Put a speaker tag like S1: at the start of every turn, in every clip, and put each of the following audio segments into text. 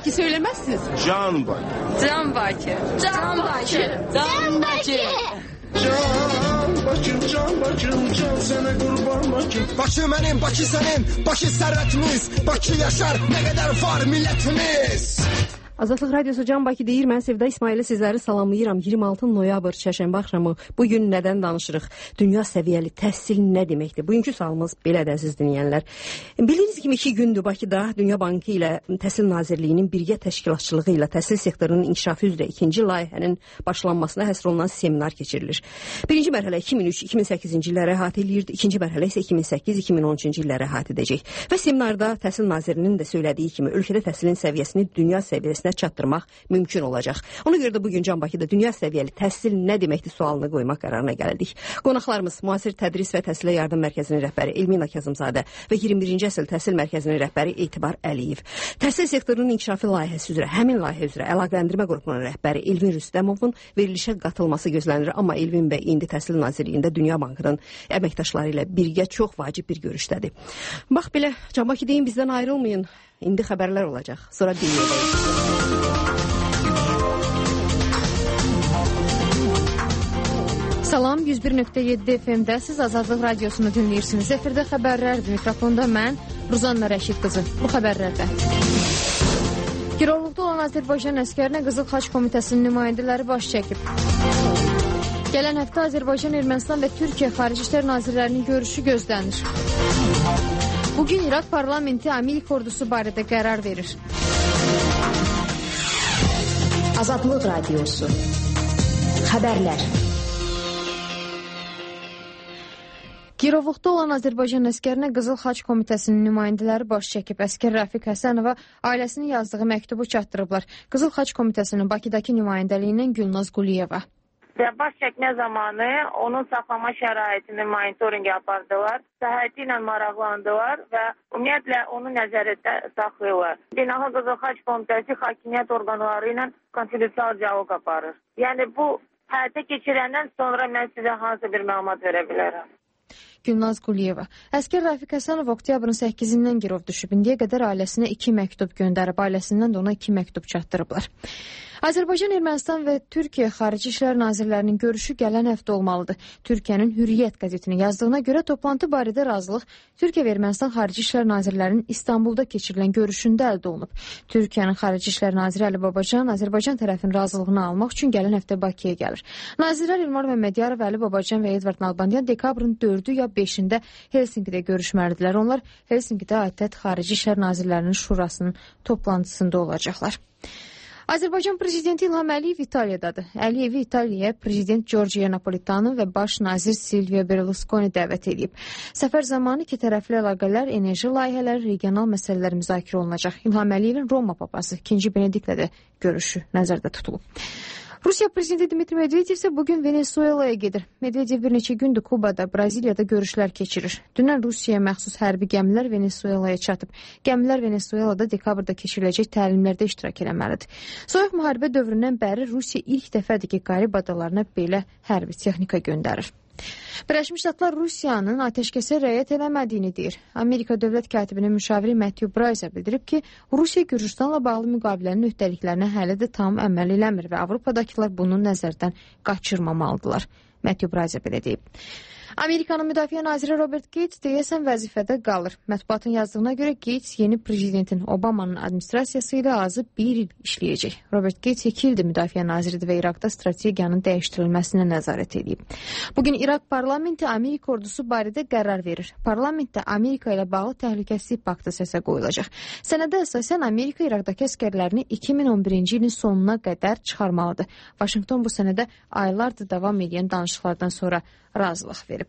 S1: Bakı söylemezsiniz?
S2: Can Bakı.
S1: Can Bakı.
S3: Can Bakı.
S1: Can Bakı.
S2: Can Bakım, can Bakım, can sana kurban Bakım.
S4: Bakı mənim, Bakı sənin, Bakı sərvətimiz, Bakı yaşar, nə qədər var millətimiz.
S5: Azadlıq Radiosu Can Bakı deyir, mən Sevda İsmail'i sizləri salamlayıram. 26 noyabr çərşənbə axşamı bugün nədən danışırıq? Dünya səviyyəli təhsil nə deməkdir? Bugünkü sualımız belədir, əziz dinləyənlər. Bildiyiniz kimi 2 gündür Bakıda Dünya Bankı ilə Təhsil Nazirliyinin birgə təşkilatçılığı ilə təhsil sektorunun inkişafı üzrə ikinci layihənin başlanmasına həsr olunan seminar keçirilir. Birinci mərhələ 2003-2008-ci illəri əhatə edirdi, ikinci mərhələ isə 2008-2013-cü illəri əhatə edəcək. Və seminarda Təhsil Nazirliyinin də söylədiyi kimi ölkədə təhsilin səviyyəsini dünya səviyyəsinə çatdırmaq mümkün olacaq. Ona görə də bugün Can Bakıda dünya səviyyəli təhsil nə deməkdir sualını qoymaq qərarına gəldik. Qonaqlarımız müasir tədris və təhsilə yardım mərkəzinin rəhbəri Elmina Kazımzadə və 21-ci əsr təhsil mərkəzinin rəhbəri Etibar Əliyev. Təhsil sektorunun inkişafı layihəsi üzrə, həmin layihə üzrə əlaqələndirmə qrupunun rəhbəri Elvin Rüstəmovun verilişə qatılması gözlənilir, amma Elvin bəy indi Təhsil Nazirliyində Dünya Bankının əməkdaşları ilə birgə çox vacib bir görüşdədir. Bax belə, Can Bakı deyin, bizdən ayrılmayın. İndi xəbərlər olacaq. Sonra dinləyəcəyik.
S6: Salam, 101.7 FM-də siz Azadlıq Radiosunu dinləyirsiniz. Efirdə xəbərlərdir. Mikrofonda mən, Ruzanna Rəşid qızı. Bu xəbərlərdə. Girovluqda olan Azərbaycan əskərinə Qızıl Xaç Komitəsinin nümayəndələri baş çəkib. Gələn həftə Azərbaycan, Ermənistan və Türkiyə Xarici İşlər Nazirlərinin görüşü gözlənir. Bugün İraq parlamenti Amerika ordusu barədə qərar verir.
S7: Azadlıq Radiosu. Xəbərlər.
S6: Girovluqda olan Azərbaycan əskərinə Qızıl Xaç Komitəsinin nümayəndələri baş çəkib. Əskər Rəfiq Həsənova ailəsinin yazdığı məktubu çatdırıblar. Qızıl Xaç Komitəsinin Bakıdakı nümayəndəliyindən Gülnaz Quliyeva.
S8: Baş çəkmə zamanı onun saxlama şəraitini monitorinq apardılar, səhhəti ilə maraqlandılar və ümumiyyətlə onu nəzarətdə saxlayırlar. Beynəlxalq Qızıl Xaç Komitəsi hakimiyyət orqanları ilə konfidensial dialoq aparır. Yəni bu həyata keçirəndən sonra mən sizə hansı bir məlumat verə bilərəm.
S6: Gülnaz Quliyeva. Əskər Rəfiq Həsənov oktyabrın 8-dən girov düşüb. İndiyə qədər ailəsinə 2 məktub göndərib. Ailəsindən də ona 2 məktub çatdırıblar. Azərbaycan, Ermənistan və Türkiyə Xarici İşlər Nazirlərinin görüşü gələn həftə olmalıdır. Türkiyənin Hürriyyət qəzetinin yazdığına görə toplantı barədə razılıq Türkiyə və Ermənistan Xarici İşlər Nazirlərinin İstanbulda keçirilən görüşündə əldə olunub. Türkiyənin Xarici İşlər Naziri Əli Babacan Azərbaycan tərəfinin razılığını almaq üçün gələn həftə Bakıya gəlir. Nazirlər İlmar Məmmədiyarov, Əli Babacan və Edvard Nalbandian dekabrın 4-ü ya 5-də Helsinkidə görüşməlidirlər. Onlar Helsinkidə ATƏT Xarici İşlər Nazirlərinin Şurasının toplantısında olacaqlar. Azərbaycan Prezidenti İlham Əliyev İtaliyadadır. Əliyevi İtaliyaya Prezident Giorgio Napolitano və Baş nazir Silvio Berlusconi dəvət edib. Səfər zamanı iki tərəfli əlaqələr, enerji layihələri, regional məsələlər müzakirə olunacaq. İlham Əliyevin Roma papası 2. Benediktlə də görüşü nəzərdə tutulub. Rusiya Prezidenti Dmitri Medvedev isə bugün Venezuelaya gedir. Medvedev bir neçə gündür Kubada, Braziliyada görüşlər keçirir. Dünən Rusiyaya məxsus hərbi gəmilər Venezuelaya çatıb. Gəmilər Venezuelada dekabrda keçiriləcək təlimlərdə iştirak eləməlidir. Soyuq müharibə dövründən bəri Rusiya ilk dəfədir ki, Qarib adalarına belə hərbi texnika göndərir. Birləşmiş Ştatlar Rusiyanın atəşkəsə rəayət eləmədiyini deyir. Amerika Dövlət Katibinin müşaviri Matthew Bryce bildirib ki, Rusiya Gürcüstanla bağlı müqavilənin öhdəliklərinə hələ də tam əməl eləmir və Avropadakılar bunu nəzərdən qaçırmamalıdırlar. Matthew Bryce belə deyib. Amerikanın Müdafiə Naziri Robert Gates deyəsən vəzifədə qalır. Mətbuatın yazdığına görə Gates yeni prezidentin Obamanın administrasiyası ilə azı 1 il işləyəcək. Robert Gates 2 ildir Müdafiə Naziridir və İraqda strategiyanın dəyişdirilməsinə nəzarət edib. Bugün İraq parlamenti Amerika ordusu barədə qərar verir. Parlamentdə Amerika ilə bağlı təhlükəsizlik paktı səsə qoyulacaq. Sənədə əsasən Amerika İraqdakı əskərlərini 2011-ci ilin sonuna qədər çıxarmalıdır. Vaşinqton bu sənədə aylardır davam edən danışıqlardan sonra razılıq verib.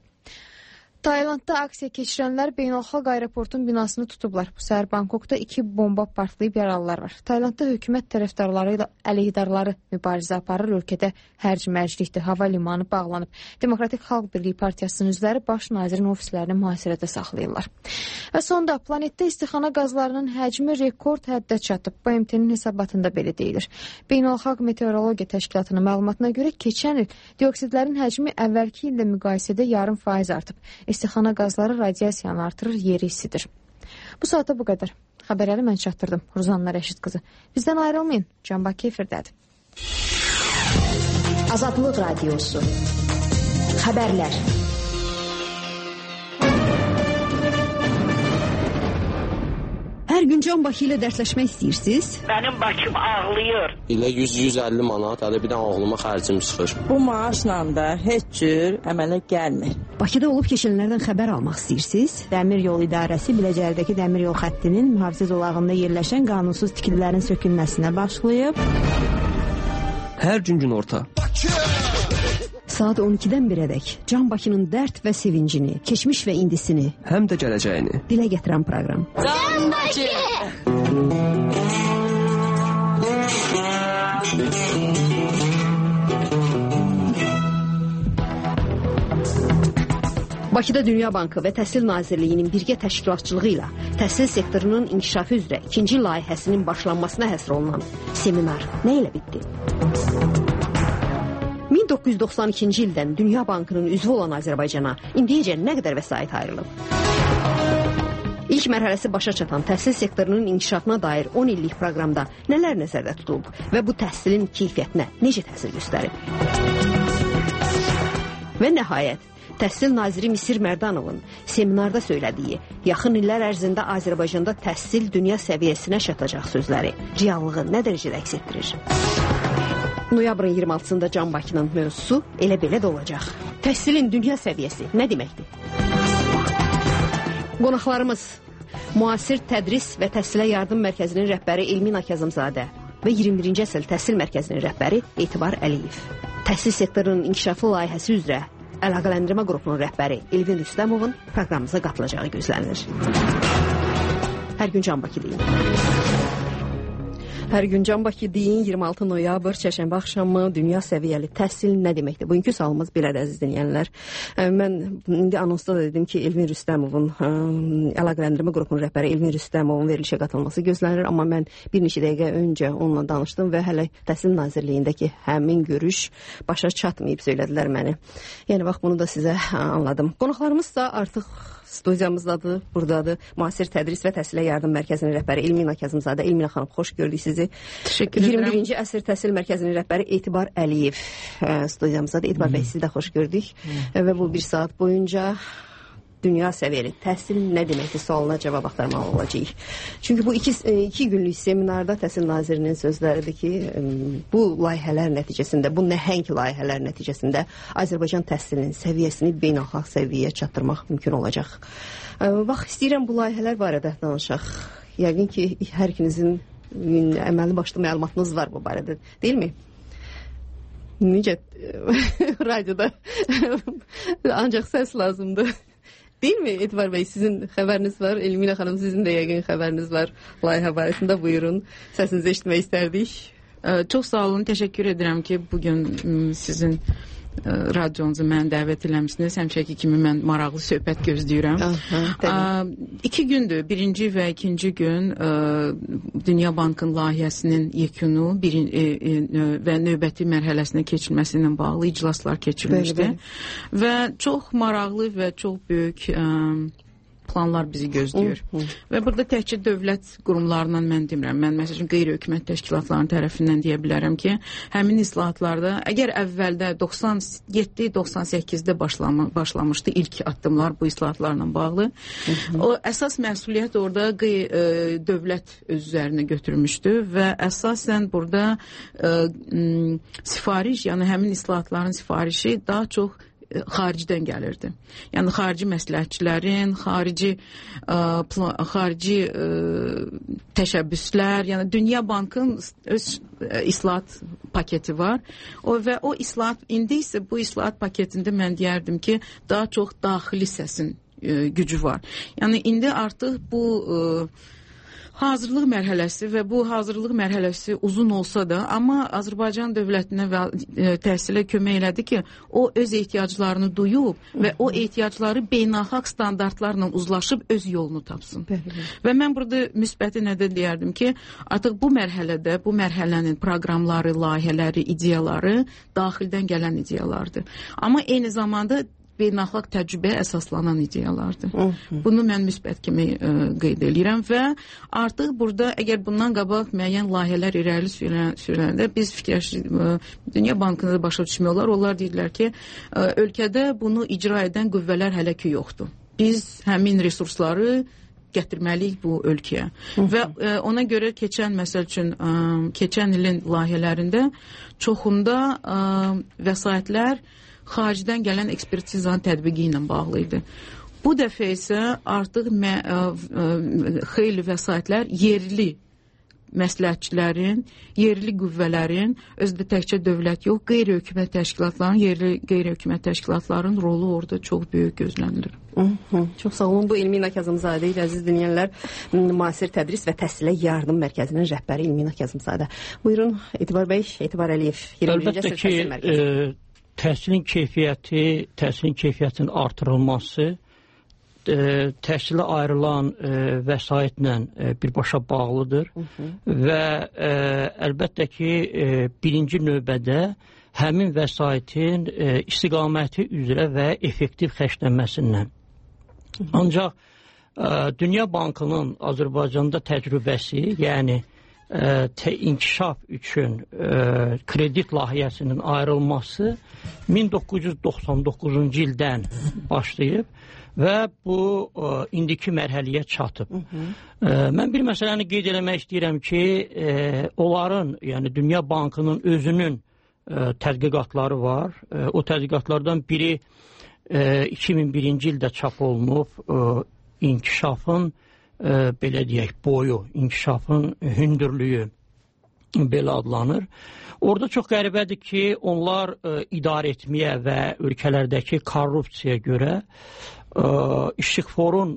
S6: Taylandda aksiya keçirənlər beynəlxalq aeroportun binasını tutublar. Bu səhər Bangkokda 2 bomba partlayıb yaralılar var. Taylandda hökumət tərəfdarları ilə əleyhidarları mübarizə aparır. Ölkədə hərc-mərclikdir. Hava limanı bağlanıb. Demokratik Xalq Birliyi Partiyasının üzvləri baş nazirin ofislərini mühasirədə saxlayırlar. Və sonda planetdə istixana qazlarının həcmi rekord həddə çatıb. BMT-nin hesabatında belə deyilir. Beynəlxalq Meteorologiya Təşkilatının məlumatına görə keçən il dioksidlərin həcmi əvvəlki illə müqayisədə yarım faiz artıb. İstixana qazları radiasiyanı artırır, yeri isidir. Bu saata bu qədər. Xəbərləri mən çatdırdım. Ruzanna Rəşid qızı. Bizdən ayrılmayın. Can Bakı efirdədir.
S7: Azadlıq Radiosu. Xəbərlər.
S5: Hər gün Can Bakı ilə dərsləşmək istəyirsiniz?
S3: Mənim Bakım ağlayır.
S9: İlə 100-150 manat, hələ bir də ağlıma xərcim çıxır.
S10: Bu maaşla da heç cür əmələ gəlmir.
S5: Bakıda olub keçənlərdən xəbər almaq istəyirsiniz?
S11: Dəmir yol idarəsi Biləcərdəki dəmir yol xəttinin mühafizə zolağında yerləşən qanunsuz tikililərin sökülməsinə başlayıb.
S12: Hər gün günorta.
S5: Saat 12-dən 1-ədək Can Bakının dərd və sevincini, keçmiş və indisini,
S12: həm də gələcəyini
S5: dilə gətirən proqram.
S1: Can Bakı!
S5: Bakıda Dünya Bankı və Təhsil Nazirliyinin birgə təşkilatçılığı ilə təhsil sektorunun inkişafı üzrə ikinci layihəsinin başlanmasına həsr olunan seminar nə ilə bitdi? 1992-ci ildən Dünya Bankının üzvü olan Azərbaycana indiyəcə nə qədər vəsait ayrılıb? İlk mərhələsi başa çatan təhsil sektorunun inkişafına dair 10 illik proqramda nələr nəzərdə tutulub və bu təhsilin keyfiyyətinə necə təsir göstərib? Və nəhayət, Təhsil Naziri Misir Mərdanovun seminarda söylədiyi, yaxın illər ərzində Azərbaycanda təhsil dünya səviyyəsinə çatacaq sözləri reallığı nə dərəcədə əks etdirir? Noyabrın 26-sında Can Bakının mövzusu elə belə də olacaq. Təhsilin dünya səviyyəsi nə deməkdir? Qonaqlarımız Müasir Tədris və Təhsilə Yardım Mərkəzinin rəhbəri Elmina Kazımzadə və 21-ci əsr Təhsil Mərkəzinin rəhbəri Etibar Əliyev. Təhsil sektorunun inkişafı layihəsi üzrə Əlaqələndirmə qrupunun rəhbəri Elvin Rüstəmovun proqramımıza qatılacağı gözlənilir. Hər gün Can Bakı deyin. Hər gün Can Bakı deyin. 26 noyabr çərşənbə axşamı dünya səviyyəli təhsil nə deməkdir? Bugünkü sualımız belədir, əziz dinləyənlər. Mən indi anonsda da dedim ki, Elvin Rüstəmovun əlaqələndirmə qrupunun rəhbəri Elvin Rüstəmovun verilişə qatılması gözlənir, amma mən bir neçə dəqiqə öncə onunla danışdım və hələ Təhsil Nazirliyindəki həmin görüş başa çatmayıb, söylədilər məni. Yəni bax, bunu da sizə anladım. Qonaqlarımız da artıq studiyamızdadır, buradadır. Müasir Tədris və Təhsilə Yardım Mərkəzinin rəhbəri Elmina Kazımzadə. Elmina xanım, xoş gördük sizi.
S1: Təşəkkür edirəm.
S5: 21-ci əsr Təhsil Mərkəzinin rəhbəri Etibar Əliyev studiyamızdadır. Etibar bəy, sizi də xoş gördük. Və bu bir saat boyunca dünya səviyyəli təhsil nə deməkdir sualına cavab axtarmalı olacağıq. Çünki bu iki günlük seminarda Təhsil Nazirinin sözləridir ki, bu layihələr nəticəsində, bu nəhəng layihələr nəticəsində Azərbaycan təhsilinin səviyyəsini beynəlxalq səviyyəyə çatdırmaq mümkün olacaq. Bax, istəyirəm bu layihələr barədə danışaq. Yəqin ki, hər ikinizin əməli başlı məlumatınız var bu barədə, deyilmi? Necə radioda ancaq səs lazımdır. Deyilmi Etibar bəy, sizin xəbəriniz var, Elmina xanım sizin də yəqin xəbəriniz var layihə barəsində, buyurun, səsinizi eşitmək istərdik.
S13: Çox sağ olun, təşəkkür edirəm ki, bugün sizin radionuzu mən dəvət eləmişsiniz. Həmişəki kimi mən maraqlı söhbət gözləyirəm. İki gündür, birinci və ikinci gün Dünya Bankının layihəsinin yekunu və növbəti mərhələsinə keçilməsi ilə bağlı iclaslar keçirilmişdi. Və çox maraqlı və çox böyük planlar bizi gözləyir. Və burada təkcə dövlət qurumlarından mən demirəm. Mən məsələn qeyri-hökumət təşkilatlarının tərəfindən deyə bilərəm ki, həmin islahatlarda əgər əvvəldə 97-98-də başlamışdı ilk addımlar bu islahatlarla bağlı, o əsas məsuliyyət orada dövlət öz üzərinə götürmüşdü və əsasən burada sifariş, yəni həmin islahatların sifarişi daha çox xaricdən gəlirdi. Yəni xarici məsləhətçilərin, xarici təşəbbüslər, yəni Dünya Bankının öz islahat paketi var. Və o islahat, indi isə bu islahat paketində mən deyərdim ki, daha çox daxili səsin gücü var. Yəni indi artıq bu hazırlıq mərhələsi və bu hazırlıq mərhələsi uzun olsa da, amma Azərbaycan dövlətinə və təhsilə kömək elədi ki, o öz ehtiyaclarını duyub və o ehtiyacları beynəlxalq standartlarla uzlaşıb öz yolunu tapsın. Və mən burada müsbəti nədə deyərdim ki, artıq bu mərhələdə, bu mərhələnin proqramları, layihələri, ideyaları daxildən gələn ideyalardır. Amma eyni zamanda beynəlxalq təcrübəyə əsaslanan ideyalardır. Bunu mən müsbət kimi qeyd edirəm və artıq burada əgər bundan qabaq müəyyən layihələr irəli sürüləndə biz Dünya Bankında başa düşmüyorlar. Onlar deyirlər ki, ölkədə bunu icra edən qüvvələr hələ ki yoxdur. Biz həmin resursları gətirməliyik bu ölkəyə. Və ona görə keçən, məsəl üçün, keçən ilin layihələrində çoxunda vəsaitlər xaricdən gələn ekspertizanın tətbiqi ilə bağlı idi. Bu dəfə isə artıq xeyli vəsaitlər yerli məsləhətçilərin, yerli qüvvələrin, özdə təkcə dövlət yox, qeyri-hökumət təşkilatların, yerli qeyri-hökumət təşkilatların rolu orada çox böyük gözlənilir.
S5: Çox sağ olun. Bu Elmina Kazımzadə ilə, əziz dinləyənlər, müasir tədris və təhsilə yardım mərkəzinin rəhbəri Elmina Kazımzadə. Buyurun, Etibar bəy, Etibar Əliyev.
S14: Əlbəttə ki, təhsilin keyfiyyətinin artırılması təhsilə ayrılan vəsaitlə birbaşa bağlıdır və əlbəttə ki, birinci növbədə həmin vəsaitin istiqaməti üzrə və effektiv xərclənməsindən. Ancaq Dünya Bankının Azərbaycanda təcrübəsi, yəni inkişaf üçün kredit layihəsinin ayrılması 1999-cu ildən başlayıb və bu indiki mərhələyə çatıb. Mən bir məsələni qeyd eləmək istəyirəm ki, onların, yəni Dünya Bankının özünün tədqiqatları var. O tədqiqatlardan biri 2001-ci ildə çap olunub, inkişafın belə deyək, boyu, inkişafın hündürlüyü belə adlanır. Orada çox qəribədir ki, onlar idarə etməyə və ölkələrdəki korrupsiyaya görə işıqforun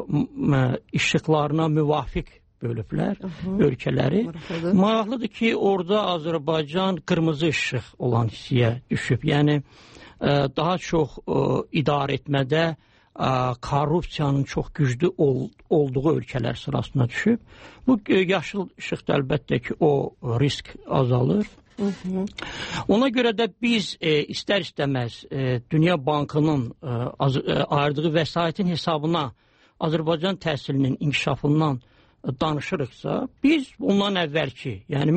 S14: işıqlarına müvafiq bölüblər ölkələri. Maraqlıdır ki, orada Azərbaycan qırmızı işıq olan hissəyə düşüb. Yəni, daha çox idarə etmədə korrupsiyanın çox güclü olduğu ölkələr sırasına düşüb. Bu yaşıl işıqda əlbəttə ki, o risk azalır. Ona görə də biz istər-istəməz Dünya Bankının ayırdığı vəsaitin hesabına Azərbaycan təhsilinin inkişafından danışırıqsa, biz ondan əvvəlki, yəni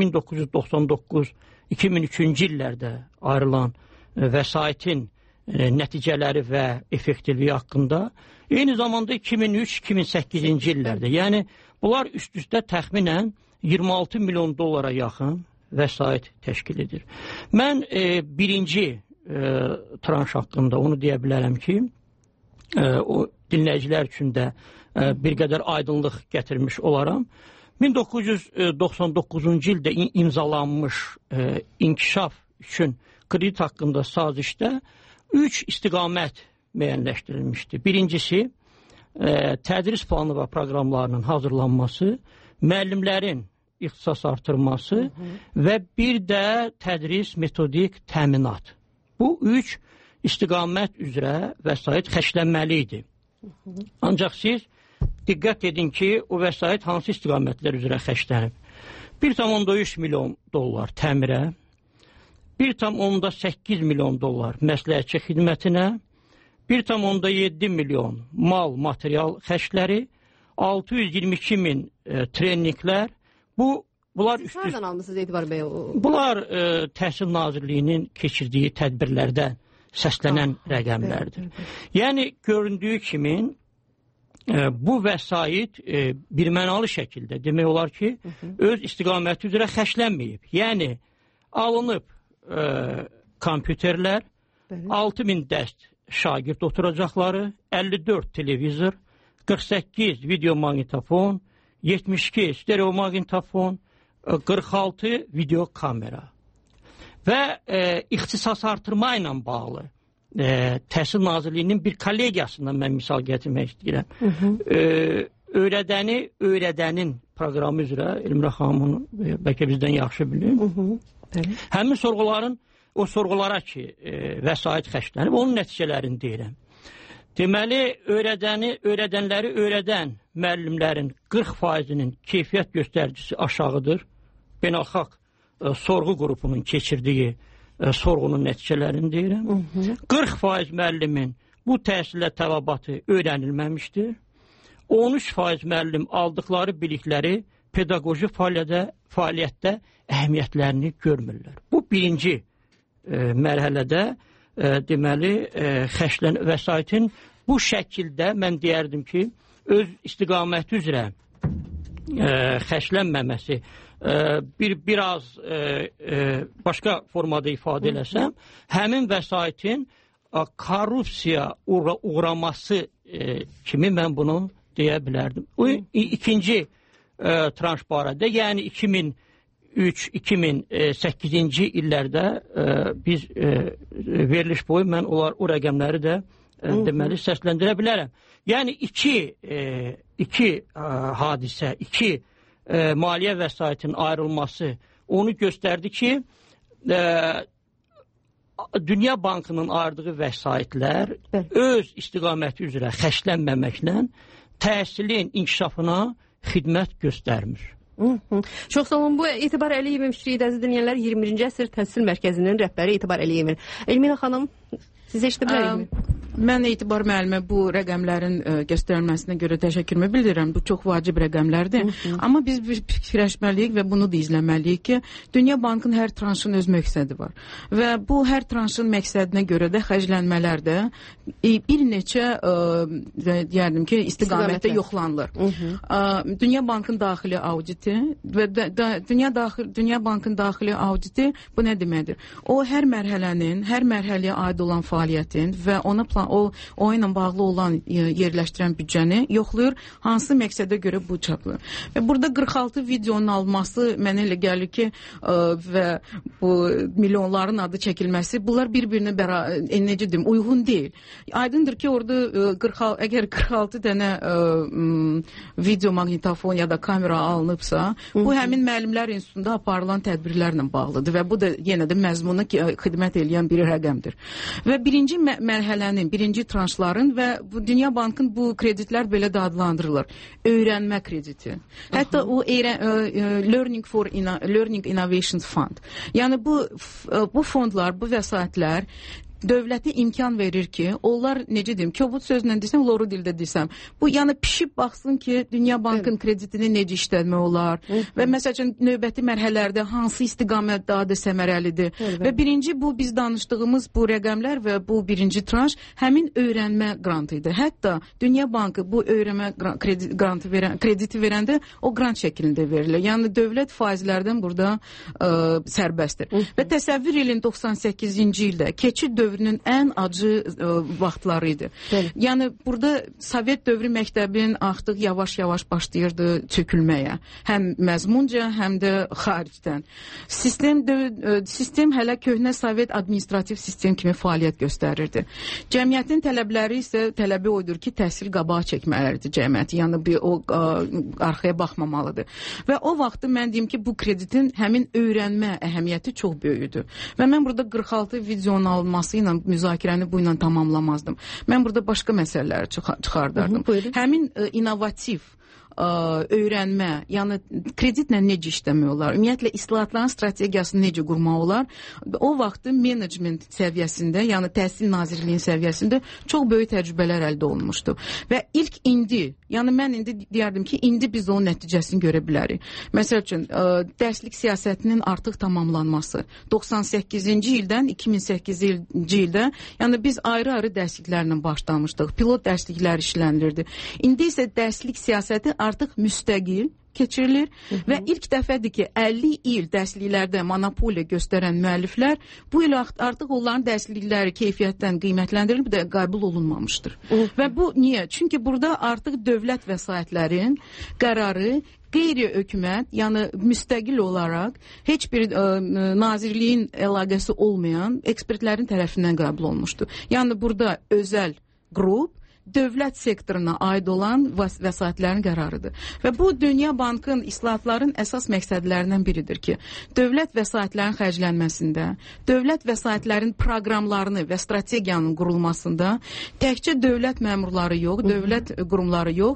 S14: 1999-2003-cü illərdə ayrılan vəsaitin nəticələri və effektivliyi haqqında, eyni zamanda 2003-2008-ci illərdə, yəni bunlar üst-üstə təxminən 26 milyon dollara yaxın vəsait təşkil edir. Mən birinci tranş haqqında onu deyə bilərəm ki, o dinləyicilər üçün də bir qədər aydınlıq gətirmiş olaram. 1999-cu ildə imzalanmış inkişaf üçün kredit haqqında sazişdə 3 istiqamət müəyyənləşdirilmişdir. Birincisi, tədris planı və proqramlarının hazırlanması, müəllimlərin ixtisas artırması və bir də tədris metodik təminat. Bu 3 istiqamət üzrə vəsait xərclənməli idi. Ancaq siz diqqət edin ki, o vəsait hansı istiqamətlər üzrə xərclənib. 1,3 milyon dollar təmirə, 1,8 milyon dollar məsləhətçi xidmətinə, 1,7 milyon mal, material xərcləri, 622 min treninqlər. Bunlar
S5: hardan almışsınız Etibar bəy?
S14: Bunlar Təhsil Nazirliyinin keçirdiyi tədbirlərdə səslənən rəqəmlərdir. Yəni, göründüyü kimi bu vəsait birmənalı şəkildə demək olar ki, öz istiqaməti üzrə xərclənməyib. Yəni, alınıb kompüterlər, 6000 dəst şagird oturacaqları, 54 televizor, 48 video maqnitofon, 72 stereo maqnitofon, 46 video kamera. Və ixtisas artırma ilə bağlı Təhsil Nazirliyinin bir kollegiyasından mən misal gətirmək istəyirəm. Öyrədənin proqramı üzrə Elmira xanımın bəlkə bizdən yaxşı bilir. Həmin sorğulara ki, vəsait xərclənib, onun nəticələrini deyirəm. Deməli, öyrədənləri öyrədən müəllimlərin 40%-nin keyfiyyət göstəricisi aşağıdır. Beynəlxalq sorğu qrupunun keçirdiyi sorğunun nəticələrini deyirəm. 40% müəllimin bu təhsilə tələbatı öyrənilməmişdir. 13% müəllim aldıqları bilikləri pedaqoji fəaliyyətdə əhəmiyyətlərini görmürlər. Bu birinci mərhələdə deməli vəsaitin bu şəkildə mən deyərdim ki, öz istiqaməti üzrə xərclənməməsi biraz başqa formada ifadə eləsəm, həmin vəsaitin korrupsiya uğraması kimi mən bunu deyə bilərdim. Bu ikinci tranş barədə, yəni 2003-2008-ci illərdə biz veriliş boyu mən o rəqəmləri də deməli səsləndirə bilərəm. Yəni iki hadisə, iki maliyyə vəsaitinin ayrılması onu göstərdi ki, Dünya Bankının ayırdığı vəsaitlər öz istiqaməti üzrə xərclənməməklə təhsilin inkişafına xidmət göstərmir.
S5: Çox sağ olun. Bu Etibar Əliyevin fikri idi, əziz dinləyənlər. 21-ci əsr təhsil mərkəzinin rəhbəri Etibar Əliyevin. Elmina xanım, siz eşidə bilərik?
S13: Mən Etibar müəllimə bu rəqəmlərin göstərilməsinə görə təşəkkürümü bildirirəm. Bu çox vacib rəqəmlərdir. Amma biz fikirləşməliyik və bunu da izləməliyik ki, Dünya Bankının hər tranşın öz məqsədi var. Və bu hər tranşın məqsədinə görə də xərclənmələr də bir neçə deyərdim ki, istiqamətdə yoxlanılır. Dünya Bankının daxili auditi və Dünya Bankının daxili auditi bu nə deməkdir? O hər mərhələyə aid olan fəaliyyətin və ona o ilə bağlı olan yerləşdirən büdcəni yoxlayır, hansı məqsədə görə bu çapılır. Və burada 46 videonun alınması mənə elə gəlir ki, və bu milyonların adı çəkilməsi, bunlar bir-birinə necə deyim, uyğun deyil. Aydındır ki, orada əgər 46 dənə video maqnitofon ya da kamera alınıbsa, bu həmin müəllimlər institutunda aparılan tədbirlərlə bağlıdır və bu da yenə də məzmuna xidmət edən bir rəqəmdir. Və birinci mərhələnin, birinci tranşların və Dünya Bankın bu kreditlər belə də adlandırılır. Öyrənmə krediti. Hətta o Learning Innovation Fund. Yəni bu fondlar, bu vəsaitlər dövlətə imkan verir ki, onlar necə deyim, kobud sözlə desəm, loru dildə desəm, bu yəni pişib baxsın ki, Dünya Bankın kreditini necə işlətmək olar və məsələn növbəti mərhələlərdə hansı istiqamət daha da səmərəlidir. Və birinci bu biz danışdığımız bu rəqəmlər və bu birinci tranş həmin öyrənmə grantı idi. Hətta Dünya Bankı bu öyrənmə krediti verəndə o grant şəklində verilir. Yəni dövlət faizlərdən burada sərbəstdir. Və təsəvvür edin 98-ci ildə keçid dövrünün ən acı vaxtları idi. Yəni burada Sovet dövrü məktəbinin artıq yavaş-yavaş başlayırdı çökülməyə. Həm məzmunca, həm də xaricdən. Sistem hələ köhnə Sovet administrativ sistem kimi fəaliyyət göstərirdi. Cəmiyyətin tələbləri isə tələbi oydur ki, təhsil qabağa çəkməlidir cəmiyyəti. Yəni o arxaya baxmamalıdır. Və o vaxtı mən deyim ki, bu kreditin həmin öyrənmə əhəmiyyəti çox böyükdür. Və mən burada 46 videonun alınması ilə müzakirəni bu ilə tamamlamazdım. Mən burada başqa məsələləri çıxardardım. Həmin innovativ öyrənmə, yəni kreditlə necə işləmək olar, ümumiyyətlə islahatların strategiyasını necə qurmaq olar, o vaxtı menecment səviyyəsində, yəni Təhsil Nazirliyinin səviyyəsində çox böyük təcrübələr əldə olunmuşdu. Və ilk indi, yəni mən indi deyərdim ki, indi biz onun nəticəsini görə bilərik. Məsəl üçün, dərslik siyasətinin artıq tamamlanması. 98-ci ildən 2008-ci ildə, yəni biz ayrı-ayrı dərsliklərlə başlamışdıq. Pilot dərsliklər işlənirdi. İndi isə dərslik siyasəti artıq müstəqil keçirilir və ilk dəfədir ki, 50 il dərsliklərdə monopoliya göstərən müəlliflər bu il artıq onların dərslikləri keyfiyyətdən qiymətləndirilib də qəbul olunmamışdır. Və bu niyə? Çünki burada artıq dövlət vəsaitlərin qərarı qeyri-hökumət, yəni müstəqil olaraq heç bir nazirliyin əlaqəsi olmayan ekspertlərin tərəfindən qəbul olunmuşdur. Yəni burada özəl qrup dövlət sektoruna aid olan vəsaitlərin qərarıdır. Və bu Dünya Bankın islahatların əsas məqsədlərindən biridir ki, dövlət vəsaitlərin xərclənməsində, dövlət vəsaitlərin proqramlarını və strategiyanın qurulmasında təkcə dövlət məmurları yox, dövlət qurumları yox,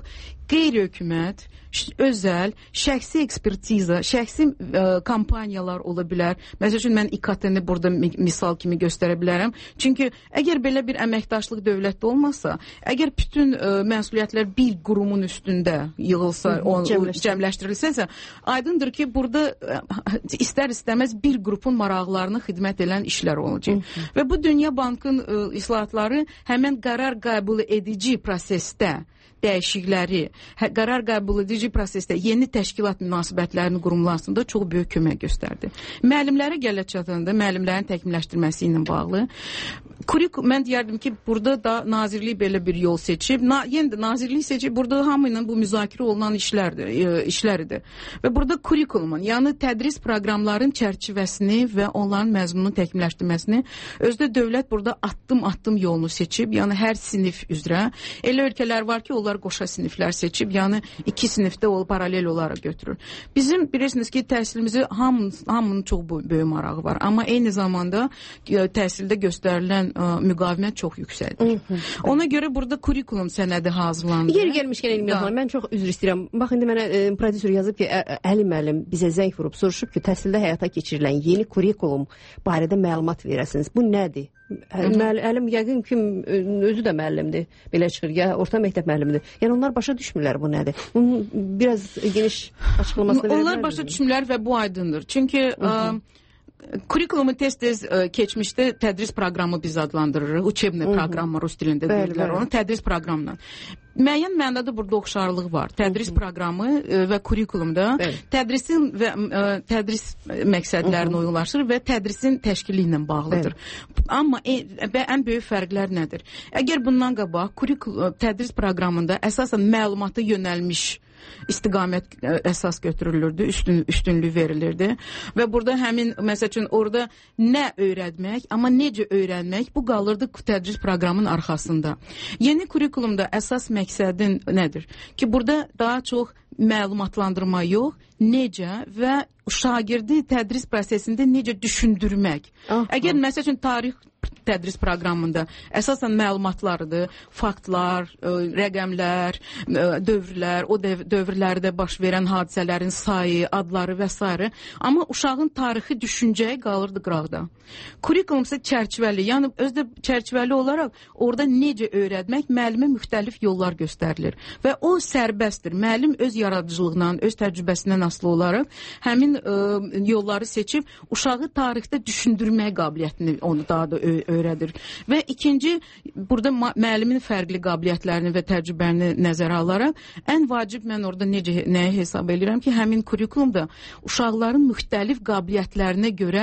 S13: qeyri-hökumət, özəl, şəxsi ekspertiza, şəxsi kampaniyalar ola bilər. Məsəl üçün, mən İKT-ni burada misal kimi göstərə bilərəm. Çünki əgər belə bir əməkdaşlıq dövlətdə olmasa, əgər bütün məsuliyyətlər bir qurumun üstündə yığılsa, cəmləşdirilsəsə, aydındır ki, burada istər-istəməz bir qrupun maraqlarına xidmət edən işlər olacaq. Və bu Dünya Bankın islahatları həmən qərar qəbul edici prosesdə dəyişiklikləri, qərar qəbul edici prosesdə yeni təşkilat münasibətlərinin qurumlansında çox böyük kömək göstərdi. Müəllimlərə gələ çatanda, müəllimlərin təkmilləşdirməsi ilə bağlı, mən deyərdim ki, burada da nazirlik belə bir yol seçib, yenə də nazirlik seçib, burada hamı ilə bu müzakirə olunan işləridir. Və burada kurikulumun, yəni tədris proqramların çərçivəsini və onların məzmununu təkmilləşdirməsini özdə dövlət burada addım-addım yolunu seçib, yəni hər sinif üzrə. Elə ölkələr var ki, onlar qoşa siniflər seçib, yəni 2 sinifdə paralel olaraq götürür. Bizim bilirsiniz ki, təhsilimizi hamının çox böyük marağı var, amma eyni zamanda təhsildə göstərilən müqavimət çox yüksəkdir. Ona görə burada kurikulum sənədi hazırlandı.
S5: Yeri gəlmişkən Elmi xanım, mən çox üzr istəyirəm. Bax, indi mənə prodüser yazıb ki, Əli müəllim bizə zəng vurub, soruşub ki, təhsildə həyata keçirilən yeni kurikulum barədə məlumat verəsiniz. Bu nədir? Əlim yəqin ki, özü də müəllimdir, belə çıxır, ya orta məktəb müəllimidir. Yəni onlar başa düşmürlər bu nədir? Bunun biraz geniş açıqlamasını verirlər.
S13: Onlar başa düşmürlər və bu aydındır. Çünki kurikulumu tez-tez keçmişdə tədris proqramı biz adlandırırıq. Uçebni proqramı rus dilində deyirlər onu, tədris proqramla. Müəyyən mənada burada oxşarlıq var. Tədris proqramı və kurikulumda tədris məqsədlərini uyğunlaşdırır və tədrisin təşkili ilə bağlıdır. Amma ən böyük fərqlər nədir? Əgər bundan qabaq tədris proqramında əsasən məlumata yönəlmiş istiqamət əsas götürülürdü, üstünlük verilirdi və burada həmin, məsəl üçün, orada nə öyrətmək, amma necə öyrənmək, bu qalırdı tədris proqramının arxasında. Yeni kurikulumda əsas məqsədin nədir? Ki, burada daha çox məlumatlandırma yox, necə və şagirdi tədris prosesində necə düşündürmək. Əgər, məsəl üçün, tarix tədris proqramında əsasən məlumatlardır, faktlar, rəqəmlər, dövrlər, o dövrlərdə baş verən hadisələrin sayı, adları və s. Amma uşağın tarixi düşüncəyi qalırdı qıraqda. Kurikulum isə çərçivəli, yəni özdə çərçivəli olaraq orada necə öyrətmək, müəllimə müxtəlif yollar göstərilir və o sərbəstdir. Müəllim öz yaradıcılığından, öz təcrübəsindən asılı olaraq həmin yolları seçib uşağı tarixdə düşündürmək qabiliyyətini onu daha da öyrədir. Və ikinci, burada müəllimin fərqli qabiliyyətlərini və təcrübəni nəzərə alaraq, ən vacib mən orada nəyə hesab edirəm ki, həmin kurikulumda uşaqların müxtəlif qabiliyyətlərinə görə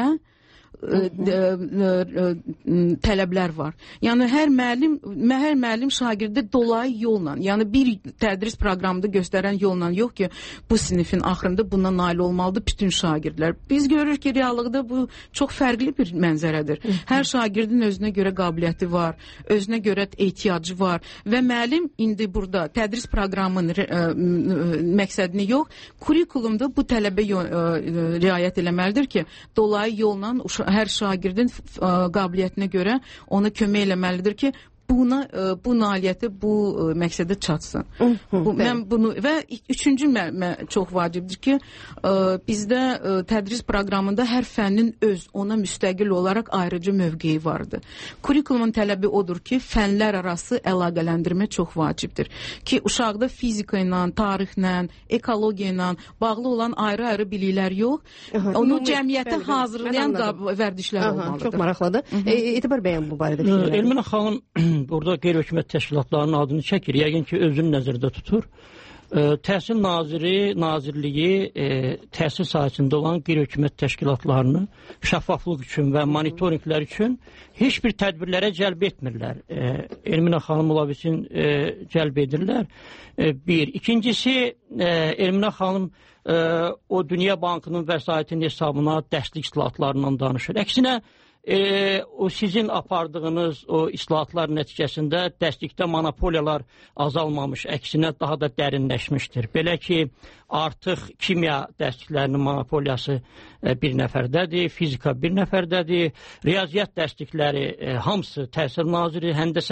S13: tələblər var. Yəni hər müəllim şagirdə dolayı yolla, yəni bir tədris proqramında göstərən yolla yox ki, bu sinifin axırında buna nail olmalıdır bütün şagirdlər. Biz görürük ki, reallıqda bu çox fərqli bir mənzərədir. Hər şagirdin özünə görə qabiliyyəti var, özünə görə ehtiyacı var və müəllim indi burada tədris proqramının məqsədini yox, kurikulumda bu tələbə riayət eləməlidir ki, dolayı yolla hər şagirdin qabiliyyətinə görə ona kömək eləməlidir ki, bu nailiyyəti, bu məqsədə çatsın. Mən bunu və üçüncü çox vacibdir ki, bizdə tədris proqramında hər fənnin ona müstəqil olaraq ayrıcı mövqeyi vardır. Kurikulumun tələbi odur ki, fənlər arası əlaqələndirmə çox vacibdir. Ki, uşaqda fizika ilə, tarixlə, ekologiya ilə bağlı olan ayrı-ayrı biliklər yox, onu cəmiyyətə hazırlayan vərdişlər olmalıdır.
S5: Çox maraqlıdır. Etibar bəyəm bu barədə fikirlər.
S14: Elmina xanım burada qeyri-hökumət təşkilatlarının adını çəkir. Yəqin ki, özünü nəzərdə tutur. Təhsil Nazirliyi təhsil sahəsində olan qeyri-hökumət təşkilatlarını şəffaflıq üçün və monitorinqlər üçün heç bir tədbirlərə cəlb etmirlər. Elmina xanım ola bilsin cəlb edirlər. Bir. İkincisi, Elmina xanım o Dünya Bankının vəsaitinin hesabına dəstlik islahatlarından danışır. Əksinə, o sizin apardığınız o islahatlar nəticəsində dəstlikdə monopoliyalar azalmamış, əksinə daha da dərinləşmişdir. Belə ki, artıq kimya dəstliklərinin monopoliyası bir nəfərdədir, fizika bir nəfərdədir, riyaziyyat dəstlikləri hamısı Təhsil Naziri, həndəsə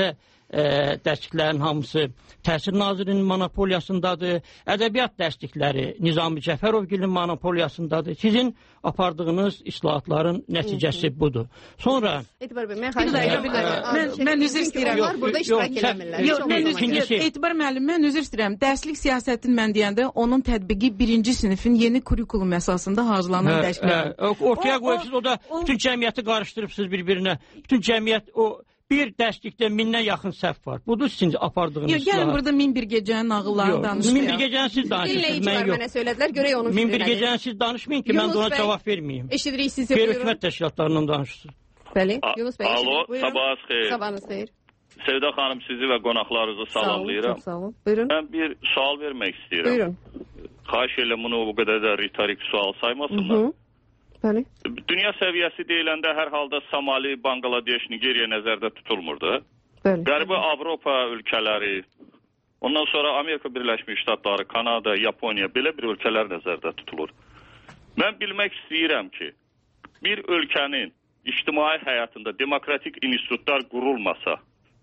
S14: dərsliklərin hamısı Təhsil Nazirinin monopoliyasındadır. Ədəbiyyat dərslikləri Nizami Cəfərovgilin monopoliyasındadır. Sizin apardığınız islahatların nəticəsi budur. Sonra
S5: Etibar bəy, mən üzr istəyirəm. Burada iştirak eləmirlər.
S13: Etibar müəllim, mən üzr istəyirəm. Dərslik siyasətini mən deyəndə onun tətbiqi 1-ci sinifin yeni kurikulum əsasında hazırlanan dərsliklər.
S14: Ortaya qoyursuz, o da bütün cəmiyyəti qarışdırıbsınız bir-birinə. Bütün cəmiyyət o bir dərslikdə 1000-dən yaxın səhv var. Budur sizin apardığınız islahat.
S13: Gəlin burada 1001 gecənin nağıllarını danışmayaq.
S14: 1001 gecəni siz danışırsınız, mən yox.
S5: Mənə söylədilər, görək onun fikrini.
S14: 1001 gecəni siz danışmayın ki, mən də ona cavab verməyim.
S5: Eşidirik sizi, buyurun.
S14: Qeyri-hökumət təşkilatlarından danışırsınız.
S5: Bəli, Yunus bəy.
S15: Alo, sabahınız xeyir.
S5: Sabahınız xeyir.
S15: Sevda xanım, sizi və qonaqlarınızı salamlayıram.
S5: Sağ olun, buyurun.
S15: Mən bir sual vermək istəyirəm.
S5: Buyurun.
S15: Xahiş edirəm, bunu bu qədər də ritorik sual saymasınlar.
S5: Bəli.
S15: Dünya səviyyəsi deyiləndə hər halda Somali, Bangladeş, Nigeriya nəzərdə tutulmurdu.
S5: Bəli.
S15: Qərbi Avropa ölkələri, ondan sonra Amerika Birləşmiş Ştatları, Kanada, Yaponiya belə bir ölkələr nəzərdə tutulur. Mən bilmək istəyirəm ki, bir ölkənin ictimai həyatında demokratik institutlar qurulmasa,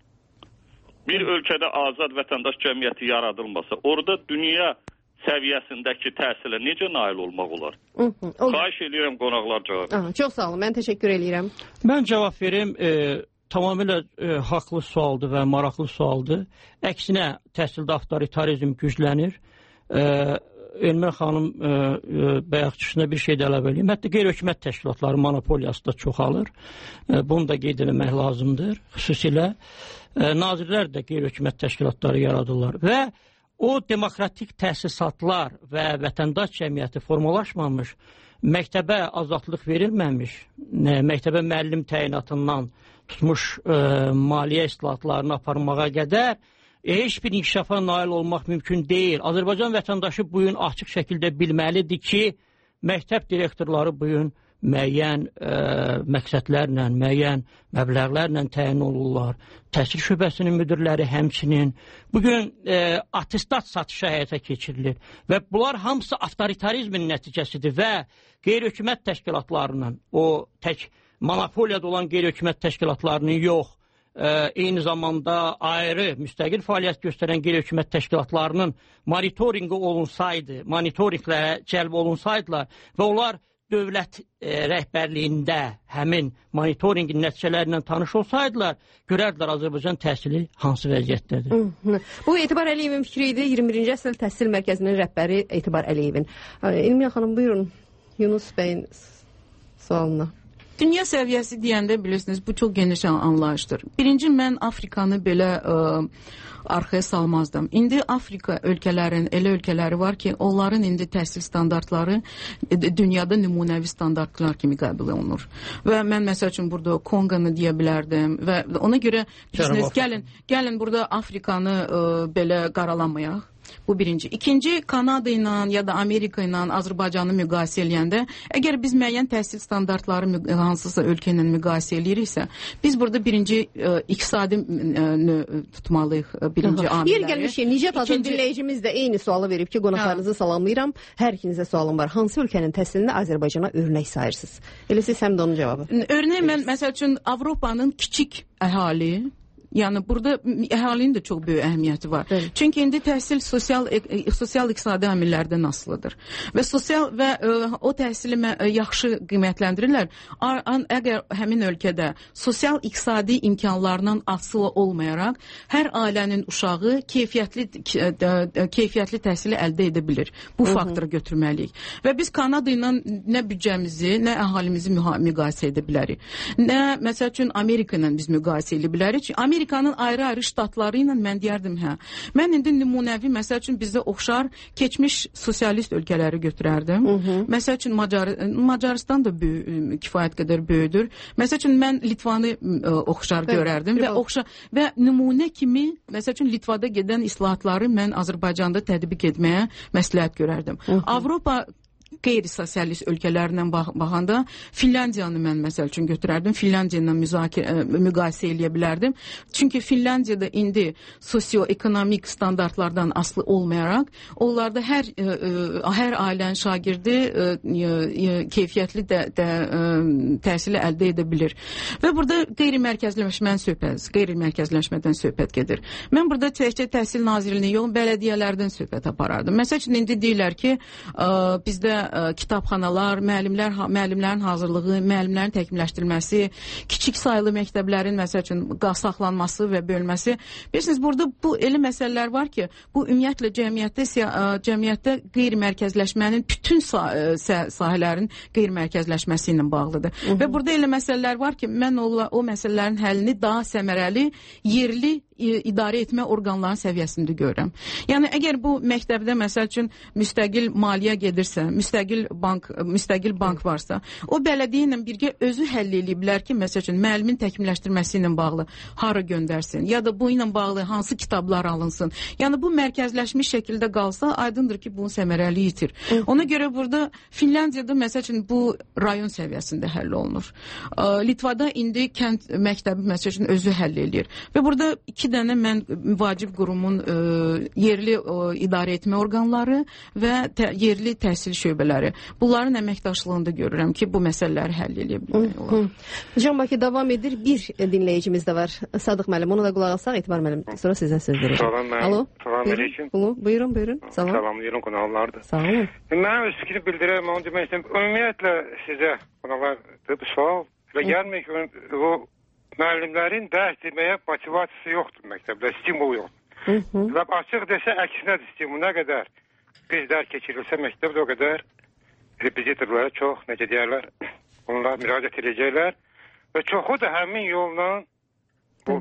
S15: bir ölkədə azad vətəndaş cəmiyyəti yaradılmasa, orada dünya səviyyəsindəki təhsilə necə nail olmaq olar? Xahiş edirəm, qonaqlar cavab.
S5: Çox sağ olun, mən təşəkkür edirəm.
S14: Mən cavab verim, tamamilə haqlı sualdır və maraqlı sualdır. Əksinə, təhsildə avtoritarizm güclənir. Elmər xanım bayaq çıxışında bir şey də əlavə edeyim. Hətta qeyri-hökumət təşkilatları monopoliyası da çoxalır. Bunu da qeyd etmək lazımdır. Xüsusilə nazirlər də qeyri-hökumət təşkilatları yaradırlar və o demokratik təsisatlar və vətəndaş cəmiyyəti formalaşmamış, məktəbə azadlıq verilməmiş, məktəbə müəllim təyinatından tutmuş maliyyə islahatlarını aparmağa qədər heç bir inkişafa nail olmaq mümkün deyil. Azərbaycan vətəndaşı bu gün açıq şəkildə bilməlidir ki, məktəb direktorları bu gün müəyyən məqsədlərlə, müəyyən məbləğlərlə təyin olurlar. Təhsil şöbəsinin müdirləri həmçinin. Bugün attestat satışı həyata keçirilir və bunlar hamısı avtoritarizmin nəticəsidir və qeyri-hökumət təşkilatlarının, o tək monopoliyada olan qeyri-hökumət təşkilatlarının yox, eyni zamanda ayrı müstəqil fəaliyyət göstərən qeyri-hökumət təşkilatlarının monitorinqi olunsaydı, monitorinqlərə cəlb olunsaydılar və onlar dövlət rəhbərliyində həmin monitorinqin nəticələrlə tanış olsaydılar, görərdilər Azərbaycan təhsili hansı vəziyyətdədir.
S5: Bu Etibar Əliyevin fikri idi. 21-ci əsr təhsil mərkəzinin rəhbəri Etibar Əliyevin. İlmiyə xanım, buyurun Yunus bəyin sualına.
S13: Dünya səviyyəsi deyəndə bilirsiniz, bu çox geniş anlayışdır. Birinci, mən Afrikanı belə arxaya salmazdım. İndi Afrika ölkələrin elə ölkələri var ki, onların indi təhsil standartları dünyada nümunəvi standartlar kimi qəbul olunur. Və mən məsəl üçün burada Konqanı deyə bilərdim və ona görə bilirsiniz, gəlin burada Afrikanı belə qaralamayaq. Bu birinci. İkinci, Kanada ilə ya da Amerika ilə Azərbaycanı müqayisə eləyəndə, əgər biz müəyyən təhsil standartları hansısa ölkə ilə müqayisə eləyiriksə, biz burada birinci iqtisadi tutmalıyıq, birinci amilləri.
S5: Yer gəlmişik, Nicət adlı dinləyicimiz də eyni sualı verib ki, qonaqlarınızı salamlayıram. Hər ikinizə sualım var. Hansı ölkənin təhsilini Azərbaycana örnək sayırsınız? Elə siz həm də onun cavabı.
S13: Örneğin mən, məsəl üçün, Avropanın kiçik əhali, yəni burada əhalinin də çox böyük əhəmiyyəti var. Evet. Çünki indi təhsil sosial-iqtisadi amillərdən asılıdır. Və o təhsili yaxşı qiymətləndirirlər. Əgər həmin ölkədə sosial-iqtisadi imkanlarından asılı olmayaraq, hər ailənin uşağı keyfiyyətli təhsili əldə edə bilir. Bu faktoru götürməliyik. Və biz Kanada ilə nə büdcəmizi, nə əhalimizi müqayisə edə bilərik. Nə, məsəl üçün, Amerika ilə biz müqayisə edə bilərik. Amerikanın ayrı-ayrı ştatları ilə mən deyərdim, mən indi nümunəvi, məsəl üçün, bizdə oxşar keçmiş sosialist ölkələri götürərdim. Məsəl üçün, Macaristan da kifayət qədər böyüdür. Məsəl üçün, mən Litvanı oxşar görərdim və nümunə kimi, məsəl üçün, Litvada gedən islahatları mən Azərbaycanda tətbiq etməyə məsləhət görərdim. Avropa qeyri-sosialist ölkələrlə baxanda Finlandiyanı mən məsəl üçün götürərdim. Finlandiya ilə müqayisə eləyə bilərdim. Çünki Finlandiyada indi sosio-ekonomik standartlardan asılı olmayaraq, onlarda hər ailənin şagirdi keyfiyyətli təhsili əldə edə bilir. Və burada qeyri-mərkəzləşmədən söhbət gedir. Mən burada təkcə Təhsil Nazirliyinin yox, bələdiyyələrdən söhbət aparardım. Məsəl üçün, indi deyirlər ki, bizdə kitabxanalar, müəllimlərin hazırlığı, müəllimlərin təkmilləşdirilməsi, kiçik sayılı məktəblərin məsəl üçün saxlanması və bölməsi. Bilirsiniz, burada bu elə məsələlər var ki, bu ümumiyyətlə cəmiyyətdə qeyri-mərkəzləşmənin bütün sahələrin qeyri-mərkəzləşməsi ilə bağlıdır. Və burada elə məsələlər var ki, mən o məsələlərin həllini daha səmərəli, yerli idarə etmə orqanların səviyyəsində görürəm. Yəni, əgər bu məktəbdə, məsəl üçün, müstəqil maliyyə gedirsə, müstəqil bank varsa, o bələdiyyə ilə birgə özü həll edə bilər ki, məsəl üçün, müəllimin təkmilləşdirməsi ilə bağlı hara göndərsin, ya da bu ilə bağlı hansı kitablar alınsın. Yəni, bu mərkəzləşmiş şəkildə qalsa, aydındır ki, bunun səmərəli itir. Ona görə burada Finlandiyada, məsəl üçün, bu rayon səviyyəsində həll olunur. Litvada indi kənd məktəbi, məsəl üçün, özü həll edir. Və burada 2 dənə mən vacib qurumun yerli idarə etmə orqanları və yerli təhsil şöbələri. Bunların əməkdaşlığında görürəm ki, bu məsələləri həll edə bilmək olar.
S5: Can Bakı davam edir. Bir dinləyicimiz də var. Sadıq müəllim. Onu da qulaq alsaq, Etibar müəllim. Sonra sizə söz verəcəm.
S16: Salam müəllim.
S5: Alo.
S16: Salam aleyküm.
S5: Buyurun. Salam.
S16: Salamlayıram qonaqlardır.
S5: Sağ olun.
S16: Mən öz fikrini bildirəm. Onu demək istəyirəm. Ümumiyyətlə sizə qonaqlar bir sual və gəlmək o müəllimlərin dərs deməyə motivasiyası yoxdur məktəbdə, stimulu yoxdur. Və açıq desə, əksinədir stimul. Nə qədər biz dərs keçirilsə məktəbdə o qədər repezitorlara çox, necə deyərlər, onlar müraciət edəcəklər və çoxu da həmin yolla bu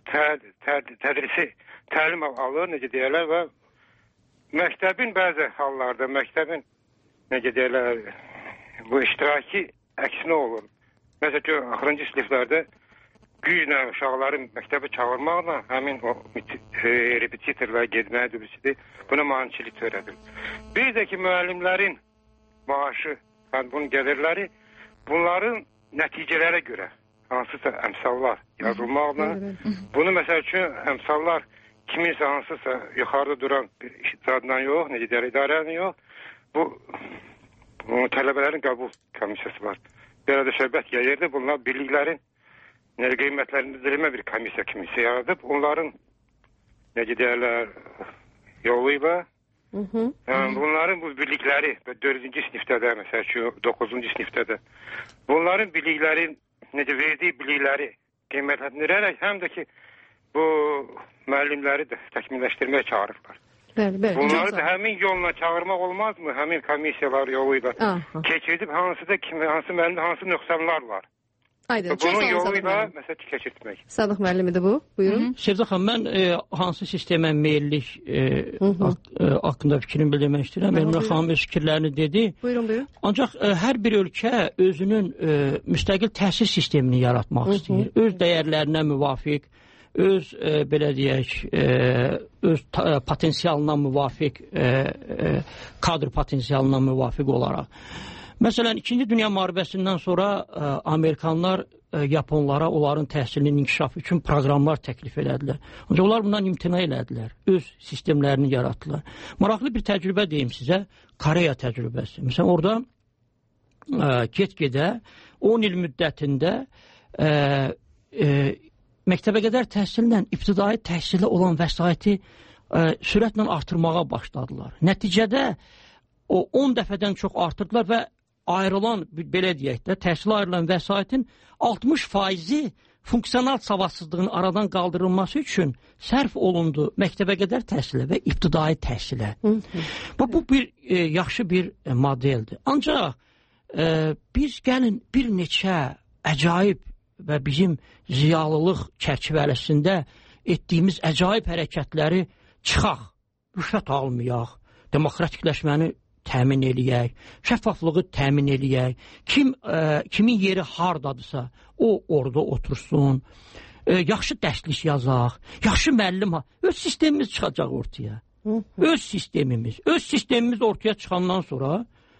S16: tədrisi təlim alır, necə deyərlər və məktəbin bəzi hallarda, məktəbin necə deyərlər, bu iştiraki əksinə olur. Məsələn ki, axırıncı siniflərdə güclə uşaqların məktəbə çağırmaqla həmin o repetitorlar getməyə dürüstüdür. Buna maneçilik törədir. Bir də ki, müəllimlərin maaşı, bunun gəlirləri, bunların nəticələrə görə hansısa əmsallar yazılmaqla, bunu məsəl üçün əmsallar kiminsə hansısa yuxarıda duran bir zaddan yox, necə deyər, idarənin yox, bu tələbələrin qəbul komissiyası var. Belə də söhbət gəlirdi, bunlar birliklərin qiymətlərindirilmə bir komissiya yaradıb, onların necə deyərlər yoluyla bunların bu birlikləri 4-cü sinifdə də, məsəl ki, 9-cu sinifdə də bunların birliklərin necə verdiyi birlikləri qiymətləndirərək həm də ki, bu müəllimləri də təkmilləşdirməyə çağırırlar. Bunları da həmin yolla çağırmaq olmazmı? Həmin komissiyalar yoluyla keçirdib hansı müəllimdə hansı nöqsanlar var? Bunun yoluyla məsəl ki, keçirtmək.
S5: Sadıq müəllimidir bu. Buyurun.
S14: Sevda xanım, mən hansı sistemə meyillik haqqında fikrimi bildirmək istəyirəm. Elmira xanım öz fikirlərini dedi.
S5: Buyurun.
S14: Ancaq hər bir ölkə özünün müstəqil təhsil sistemini yaratmaq istəyir. Öz dəyərlərinə müvafiq, öz belə deyək, öz potensialına müvafiq, kadr potensialına müvafiq olaraq. Məsələn, 2-ci Dünya müharibəsindən sonra Amerikanlar Yaponlara onların təhsilinin inkişafı üçün proqramlar təklif elədilər. Ancaq onlar bundan imtina elədilər. Öz sistemlərini yaratdılar. Maraqlı bir təcrübə deyim sizə, Koreya təcrübəsi. Məsələn, orada get-gedə 10 il müddətində məktəbə qədər təhsillə ibtidai təhsilə olan vəsaiti sürətlə artırmağa başladılar. Nəticədə o 10 dəfədən çox artırdılar və ayrılan, belə deyək də, təhsilə ayrılan vəsaitin 60% funksional savadsızlığın aradan qaldırılması üçün sərf olundu məktəbə qədər təhsilə və ibtidai təhsilə. Bu bir yaxşı bir modeldir. Ancaq biz gəlin bir neçə əcaib və bizim ziyalılıq çərçivəsində etdiyimiz əcaib hərəkətləri çıxaq, rüşvət almayaq, demokratikləşməni təmin eləyək, şəffaflığı təmin eləyək, kimin yeri hardadısa, o orada otursun, yaxşı dərslik yazaq, yaxşı müəllim, öz sistemimiz çıxacaq ortaya. Öz sistemimiz ortaya çıxandan sonra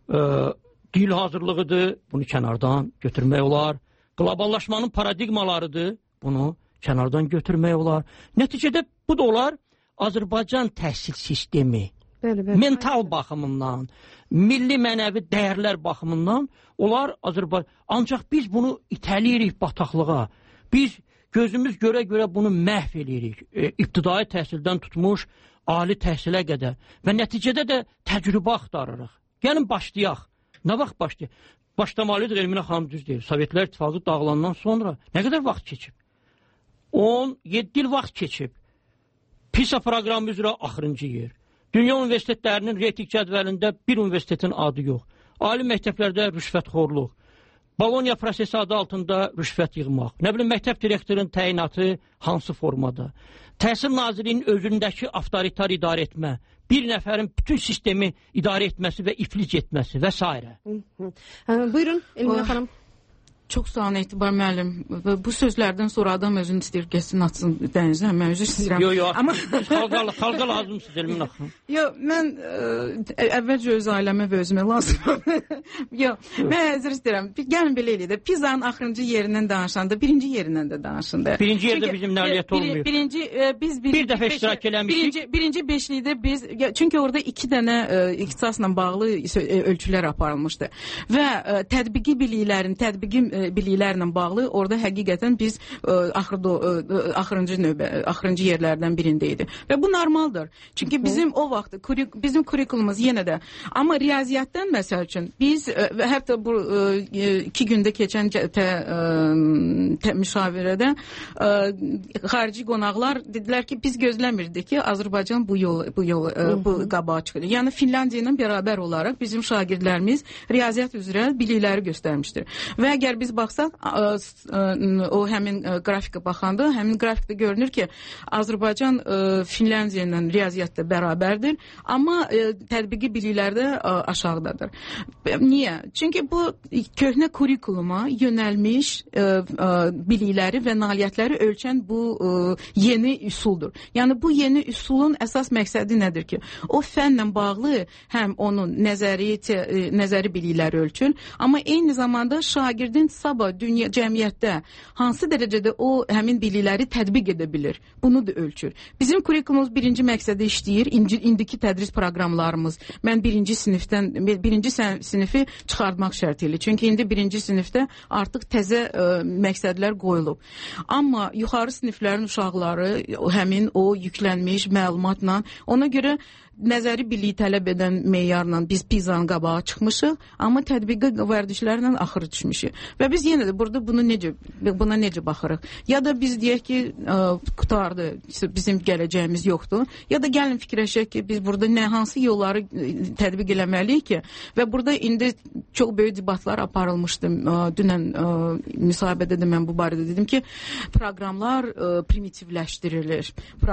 S14: dil hazırlığıdır, bunu kənardan götürmək olar. Qloballaşmanın paradigmalarıdır, bunu kənardan götürmək olar. Nəticədə bu da olar Azərbaycan təhsil sistemi. Mental baxımından, milli mənəvi dəyərlər baxımından onlar Azərbaycan. Ancaq biz bunu itəliyirik bataqlığa. Biz gözümüz görə-görə bunu məhv eləyirik. İbtidai təhsildən tutmuş, ali təhsilə qədər. Və nəticədə də təcrübə axtarırıq. Gəlin başlayaq. Nə vaxt başlayaq? Başlamalıdır, Elminə xanım düz deyir. Sovetlər İttifaqı dağılandan sonra nə qədər vaxt keçib? 17 il vaxt keçib. PISA proqramı üzrə axırıncı yer. Dünya universitetlərinin reyting cədvəlində bir universitetin adı yox. Ali məktəblərdə rüşvətxorluq. Bologna prosesi adı altında rüşvət yığmaq. Nə bilim, məktəb direktorunun təyinatı hansı formada? Təhsil Nazirliyinin özündəki avtoritar idarə etmə, bir nəfərin bütün sistemi idarə etməsi və iflic etməsi və s.
S5: Buyurun, Elminə xanım.
S13: Çox sağ olun Etibar müəllim. Bu sözlərdən sonra adam özünü istəyir, gəlsin atsın dənizə. Mən özür istəyirəm.
S14: Yox, amma xalqa lazımsınız Elminə xanım.
S13: Yox, mən əvvəlcə öz ailəmə və özümə lazımam. Yox, mən özür istəyirəm. Gəlin belə eləyək də, Pizanın axırıncı yerindən danışanda, birinci yerindən də danışında.
S14: Birinci yerdə bizim nailiyyət olmuyor. Bir dəfə iştirak eləmişik.
S13: Birinci beşlikdə biz, çünki orada 2 dənə ixtisasla bağlı ölçülər aparılmışdı. Və tətbiqi biliklərlə bağlı orada həqiqətən biz axırıncı yerlərdən birində idi. Və bu normaldır. Çünki bizim o vaxt bizim kurikulumuz yenə də, amma riyaziyyatdan məsəl üçün biz hətta bu 2 gündə keçən müşavirədə xarici qonaqlar dedilər ki, biz gözləmirdik ki, Azərbaycan bu qabağa çıxır. Yəni Finlandiya ilə bərabər olaraq bizim şagirdlərimiz riyaziyyat üzrə bilikləri göstərmişdir. Və əgər biz baxsaq, o həmin qrafikə baxanda, həmin qrafikdə görünür ki, Azərbaycan Finlandiya ilə riyaziyyatda bərabərdir, amma tətbiqi biliklərdə aşağıdadır. Niyə? Çünki bu köhnə kurikuluma yönəlmiş bilikləri və nailiyyətləri ölçən bu yeni üsuldur. Yəni bu yeni üsulun əsas məqsədi nədir ki, o fənlə bağlı həm onun nəzəri bilikləri ölçür, amma eyni zamanda şagirdin sabah dünya cəmiyyətdə hansı dərəcədə o həmin bilikləri tətbiq edə bilir. Bunu da ölçür. Bizim kurikulumuz birinci məqsədə işləyir. İndiki tədris proqramlarımız. Mən birinci sinifi çıxartmaq şərti ilə. Çünki indi birinci sinifdə artıq təzə məqsədlər qoyulub. Amma yuxarı siniflərin uşaqları həmin o yüklənmiş məlumatla, ona görə nəzəri biliyi tələb edən meyarla biz Pizanın qabağa çıxmışıq, amma tətbiqi vərdişlərlə axırı düşmüşük. Və biz yenə də burada buna necə baxırıq? Ya da biz deyək ki, qutardı, bizim gələcəyimiz yoxdur. Ya da gəlin fikirləşək ki, biz burada hansı yolları tətbiq eləməliyik ki, və burada indi çox böyük debatlar aparılmışdı. Dünən müsahibədə də mən bu barədə dedim ki, proqramlar primitivləşdirilir.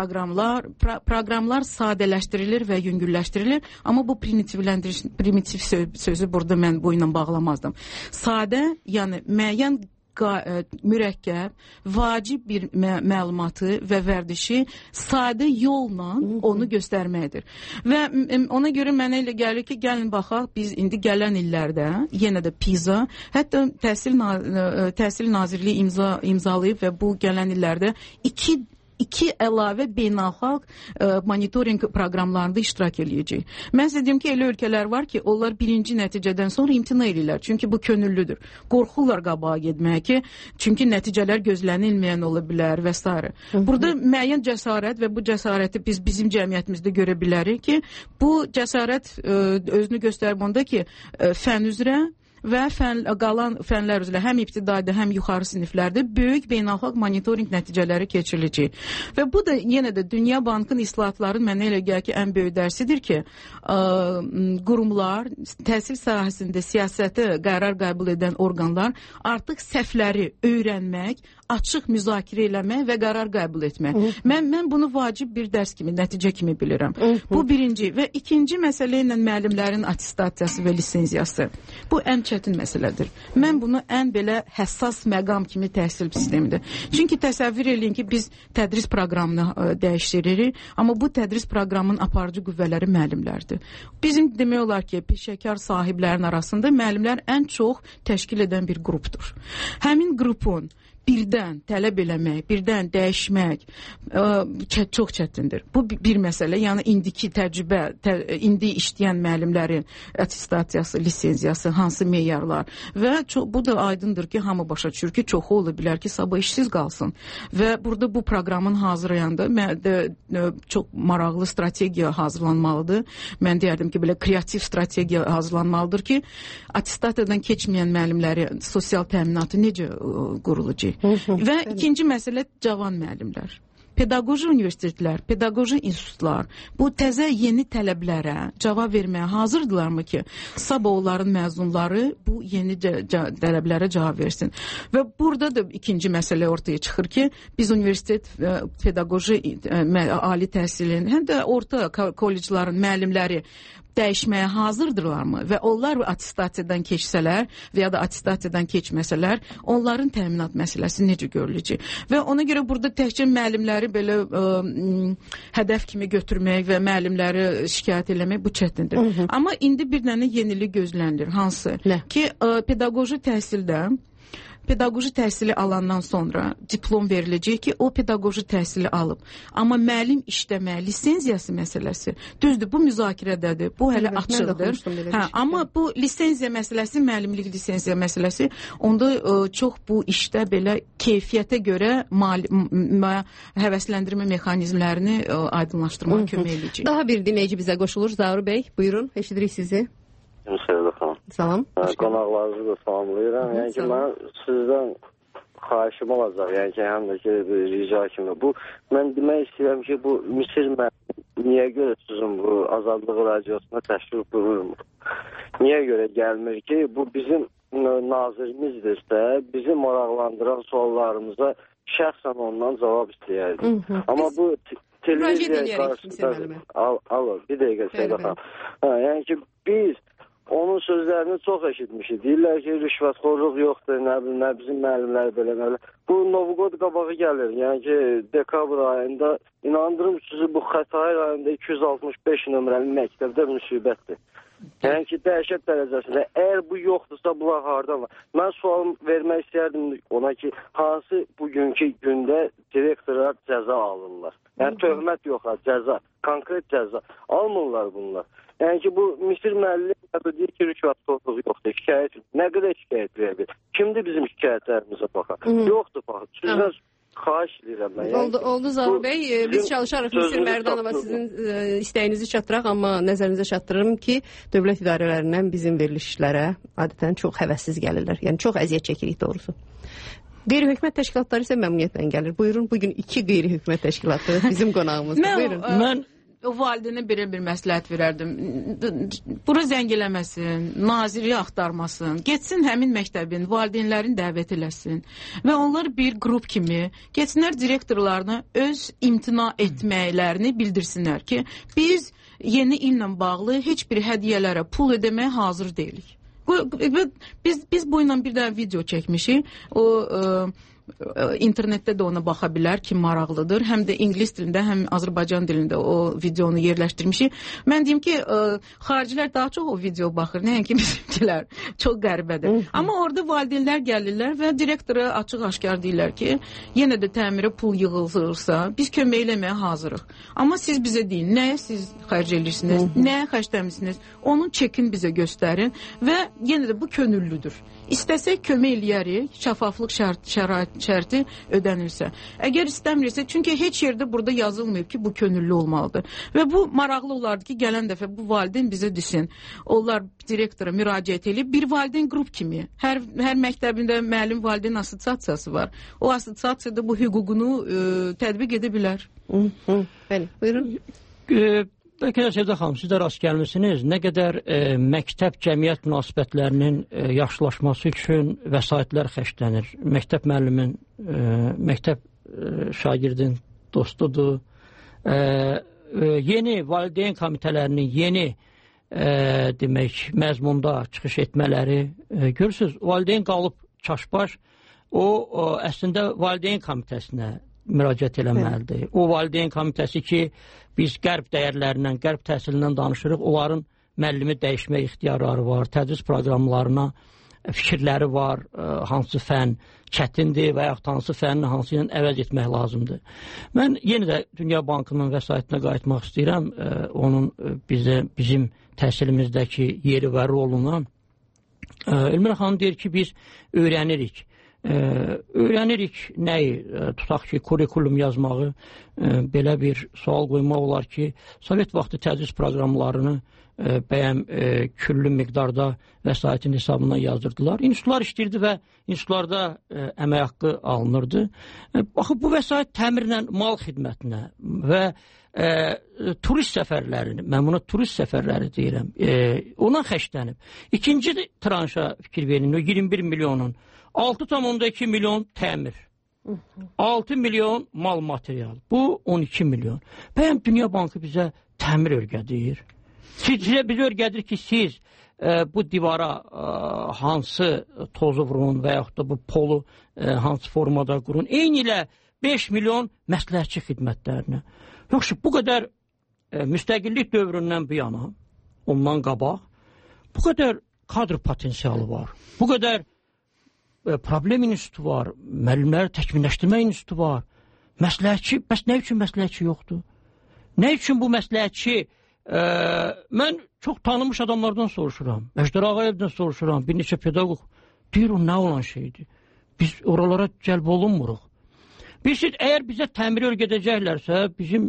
S13: Proqramlar sadələşdirilir və yüngülləşdirilir, amma bu primitiv sözü burada mən bu ilə bağlamazdım. Sadə, yəni müəyyən mürəkkəb, vacib bir məlumatı və vərdişi sadə yolla onu göstərməkdir. Və ona görə mənə elə gəlir ki, gəlin baxaq, biz indi gələn illərdə yenə də PISA, hətta Təhsil Nazirliyi imzalayıb və bu gələn illərdə iki əlavə beynəlxalq monitoring proqramlarında iştirak eləyəcək. Mən sizə deyim ki, elə ölkələr var ki, onlar birinci nəticədən sonra imtina edirlər. Çünki bu könüllüdür. Qorxurlar qabağa getməyə ki, çünki nəticələr gözlənilməyən ola bilər və s. Burada müəyyən cəsarət və bu cəsarəti biz bizim cəmiyyətimizdə görə bilərik ki, bu cəsarət özünü göstərib onda ki, fən üzrə və qalan fənlər üzrə həm ibtidaidə, həm yuxarı siniflərdə böyük beynəlxalq monitoring nəticələri keçiriləcək. Və bu da yenə də Dünya Bankının islahatların mənə elə gəlir ki, ən böyük dərsidir ki, qurumlar, təhsil sahəsində siyasəti qərar qəbul edən orqanlar artıq səhvləri öyrənmək, açıq müzakirə eləmək və qərar qəbul etmək. Mən bunu vacib bir dərs kimi, nəticə kimi bilirəm. Bu birinci və ikinci məsələ ilə müəllimlərin attestasiyası və lisenziyası. Bu ən çətin məsələdir. Mən bunu ən belə həssas məqam kimi təhsil sistemidir. Çünki təsəvvür eləyin ki, biz tədris proqramını dəyişdiririk, amma bu tədris proqramının aparıcı qüvvələri müəllimlərdir. Bizim demək olar ki, peşəkar sahiblərin arasında müəllimlər ən çox təşkil edən bir qrupdur. Həmin qrupun birdən tələb eləmək, birdən dəyişmək çox çətindir. Bu bir məsələ. Yəni indiki təcrübə, indi işləyən müəllimlərin attestasiyası, lisenziyası, hansı meyarlar və bu da aydındır ki, hamı başa düşür ki, çoxu ola bilər ki, sabah işsiz qalsın. Və burada bu proqramın hazırlayanda çox maraqlı strategiya hazırlanmalıdır. Mən deyərdim ki, belə kreativ strategiya hazırlanmalıdır ki, attestasiyadan keçməyən müəllimləri sosial təminatı necə qurulacaq? Və ikinci məsələ cavan müəllimlər. Pedaqoji universitetlər, pedaqoji institutlar bu təzə yeni tələblərə cavab verməyə hazırdırlarmı ki, sabah onların məzunları bu yeni tələblərə cavab versin. Və burada da ikinci məsələ ortaya çıxır ki, biz universitet pedaqoji ali təhsilin, həm də orta kolleclərin müəllimləri dəyişməyə hazırdırlarmı və onlar attestasiyadan keçsələr və ya da attestasiyadan keçməsələr, onların təminat məsələsi necə görüləcək? Və ona görə burada təkcə müəllimləri belə hədəf kimi götürmək və müəllimləri şikayət eləmək bu çətindir. Amma indi bir dənə yenilik gözlənilir. Hansı? Ki, pedaqoji təhsildə pedaqoji təhsili alandan sonra diplom veriləcək ki, o pedaqoji təhsili alıb. Amma müəllim işləmə, lisenziyası məsələsi, düzdür, bu müzakirədədir, bu hələ açıqdır. Amma bu lisenziya məsələsi, müəllimlik lisenziya məsələsi, onda çox bu işdə belə keyfiyyətə görə həvəsləndirmə mexanizmlərini aydınlaşdırmağa kömək edəcək.
S5: Daha bir dinləyici bizə qoşulur. Zaur bəy, buyurun, eşidirik sizi. Salam.
S17: Qonaqlarınızı da salamlayıram. Yəni ki, mən sizdən xahişim olacaq. Yəni ki, həm də ki, rica kimi. Mən demək istəyirəm ki, bu Misir niyə görə sizin bu Azadlıq Radiosuna təşrif buyurmur? Niyə görə gəlmir ki, bu bizim nazirimizdirsə, bizi maraqlandıran suallarımıza şəxsən ondan cavab istəyərdik. Amma bu televiziya qarşısında... Alo, bir dəqiqə Seyda xanım. Yəni ki, biz onun sözlərini çox eşitmişik. Deyirlər ki, rüşvətxorluq yoxdur, nə bizim müəllimlər belə. Bu Novqod qabağı gəlir. Yəni ki, dekabr ayında inandırım sizi bu Xətai rayonunda 265 nömrəli məktəbdə müsibətdir. Yəni ki, dəhşət dərəcəsində. Əgər bu yoxdursa, bunlar hardan var? Mən sual vermək istəyərdim ona ki, hansı bugünkü gündə direktorlar cəza alırlar? Yəni, töhmət yox, cəza, konkret cəza. Almırlar bunlar. Yəni ki, bu Misir müəllim deyir ki, rüşvətxorluq yoxdur, şikayət. Nə qədər şikayət verir? Kimdir bizim şikayətlərimizə baxar? Yoxdur, baxın. Sizdən xahiş edirəm mən.
S5: Oldu Zaur bəy, biz çalışarıq Misir Mərdanova sizin istəyinizi çatdıraq, amma nəzərinizə çatdırırım ki, dövlət idarələrindən bizim verilişlərə adətən çox həvəssiz gəlirlər. Yəni çox əziyyət çəkirik doğrusu. Qeyri-hökumət təşkilatları isə məmnuniyyətlə gəlir. Buyurun, bugün 2 qeyri-hökumət təşkilatı bizim qonağımızdır. Buyurun.
S13: Mən o valideynə belə bir məsləhət verərdim. Bura zəng eləməsin, naziri axtarmasın, getsin həmin məktəbin valideynlərini dəvət eləsin və onlar bir qrup kimi getsinlər direktorlarına öz imtina etməklərini bildirsinlər ki, biz yeni illə bağlı heç bir hədiyyələrə pul ödəməyə hazır deyilik. Biz bu ilə bir dənə video çəkmişik. O internetdə də ona baxa bilər, kim maraqlıdır. Həm də ingilis dilində, həm Azərbaycan dilində o videonu yerləşdirmişik. Mən deyim ki, xaricilər daha çox o video baxır, nəinki bizimkilər. Çox qəribədir. Amma orada valideynlər gəlirlər və direktora açıq-aşkar deyirlər ki, yenə də təmirə pul yığılırsa, biz kömək eləməyə hazırıq. Amma siz bizə deyin, nəyə siz xərc edirsiniz, nəyə xərcləmisiniz, onun çekin bizə göstərin və yenə də bu könüllüdür. İstəsək kömək eləyərik, şəffaflıq şərti ödənilsə. Əgər istəmirsə, çünki heç yerdə burada yazılmayıb ki, bu könüllü olmalıdır. Və bu maraqlı olardı ki, gələn dəfə bu valideyn bizə desin. Onlar direktora müraciət edib, bir valideyn qrup kimi. Hər məktəbində müəllim valideyn assosiasiyası var. O assosiasiyada bu hüququnu tətbiq edə bilər.
S5: Bəli, buyurun.
S14: Bəlkə də Sevda xanım, siz də rast gəlmişsiniz. Nə qədər məktəb cəmiyyət münasibətlərinin yaxşılaşması üçün vəsaitlər xərclənir. Məktəb müəllimin, məktəb şagirdin dostudur. Yeni valideyn komitələrinin yeni demək, məzmunda çıxış etmələri, görürsünüz, valideyn qalıb çaşbaş, o əslində valideyn komitəsinə müraciət eləməlidir. O valideyn komitəsi ki, biz qərb dəyərlərindən, qərb təhsilindən danışırıq, onların müəllimi dəyişmə ixtiyarları var, tədris proqramlarına fikirləri var, hansı fən çətindir və yaxud hansı fənni hansı ilə əvəz etmək lazımdır. Mən yenə də Dünya Bankının vəsaitinə qayıtmaq istəyirəm, onun bizim təhsilimizdəki yeri və roluna. Elmira xanım deyir ki, biz öyrənirik. Öyrənirik nəyi? Tutaq ki, kurikulum yazmağı, belə bir sual qoymaq olar ki, Sovet vaxtı tədris proqramlarını bəyəm küllü miqdarda vəsaitin hesabından yazdırdılar. İnstitutlar işləyirdi və institutlarda əmək haqqı alınırdı. Baxın, bu vəsait təmirlə mal xidmətinə və turist səfərlərini, mən buna turist səfərləri deyirəm, ona xərclənib. İkinci tranşa fikir verin, 21 milyonun 6,2 milyon təmir, 6 milyon mal material, bu 12 milyon. Bəyəm Dünya Bankı bizə təmir örgədir. Sizə biz örgədir ki, siz bu divara hansı tozu vurun və yaxud da bu polu hansı formada qurun. Eyni ilə 5 milyon məsləhətçi xidmətlərinə. Yoxsa bu qədər müstəqillik dövründən bu yana, ondan qabaq, bu qədər kadr potensialı var. Bu qədər problem institutu var, müəllimləri təkmilləşdirmə institutu var. Məsləhətçi, bəs nə üçün məsləhətçi yoxdur? Nə üçün bu məsləhətçi mən çox tanınmış adamlardan soruşuram. Əjdər Ağayevdən soruşuram. Bir neçə pedaqoq. Deyir, o nə olan şeydir? Biz oralara cəlb olunmuruq. Bilirsiniz, əgər bizə təmiri örgədəcəklərsə, bizim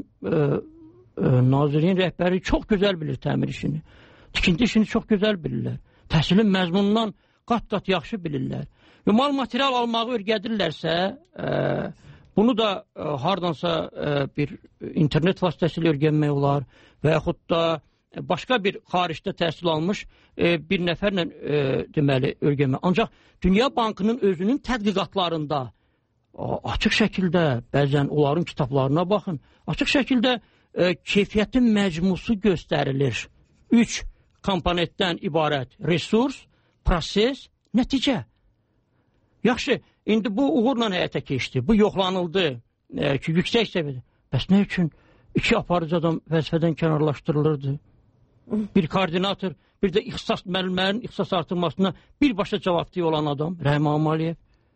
S14: nazirin rəhbəri çox gözəl bilir təmir işini. Tikinti işini çox gözəl bilirlər. Təhsilin məzmunundan qat-qat yaxşı bilirlər. Mal material almağı örgədirlərsə, bunu da hardansa bir internet vasitəsilə örgənmək olar və yaxud da başqa bir xaricdə təhsil almış bir nəfərlə deməli örgənmək. Ancaq Dünya Bankının özünün tədqiqatlarında açıq şəkildə, bəzən onların kitablarına baxın, açıq şəkildə keyfiyyətin məcmusu göstərilir. 3 komponentdən ibarət resurs, proses, nəticə. Yaxşı, indi bu uğurla həyata keçdi, bu yoxlanıldı ki, yüksək səviyyədə. Bəs nə üçün 2 aparıcı adam vəzifədən kənarlaşdırılırdı? Bir koordinator, bir də ixtisas müəllimlərin ixtisas artırmasına birbaşa cavabdeh olan adam, Rəhim Aliyev.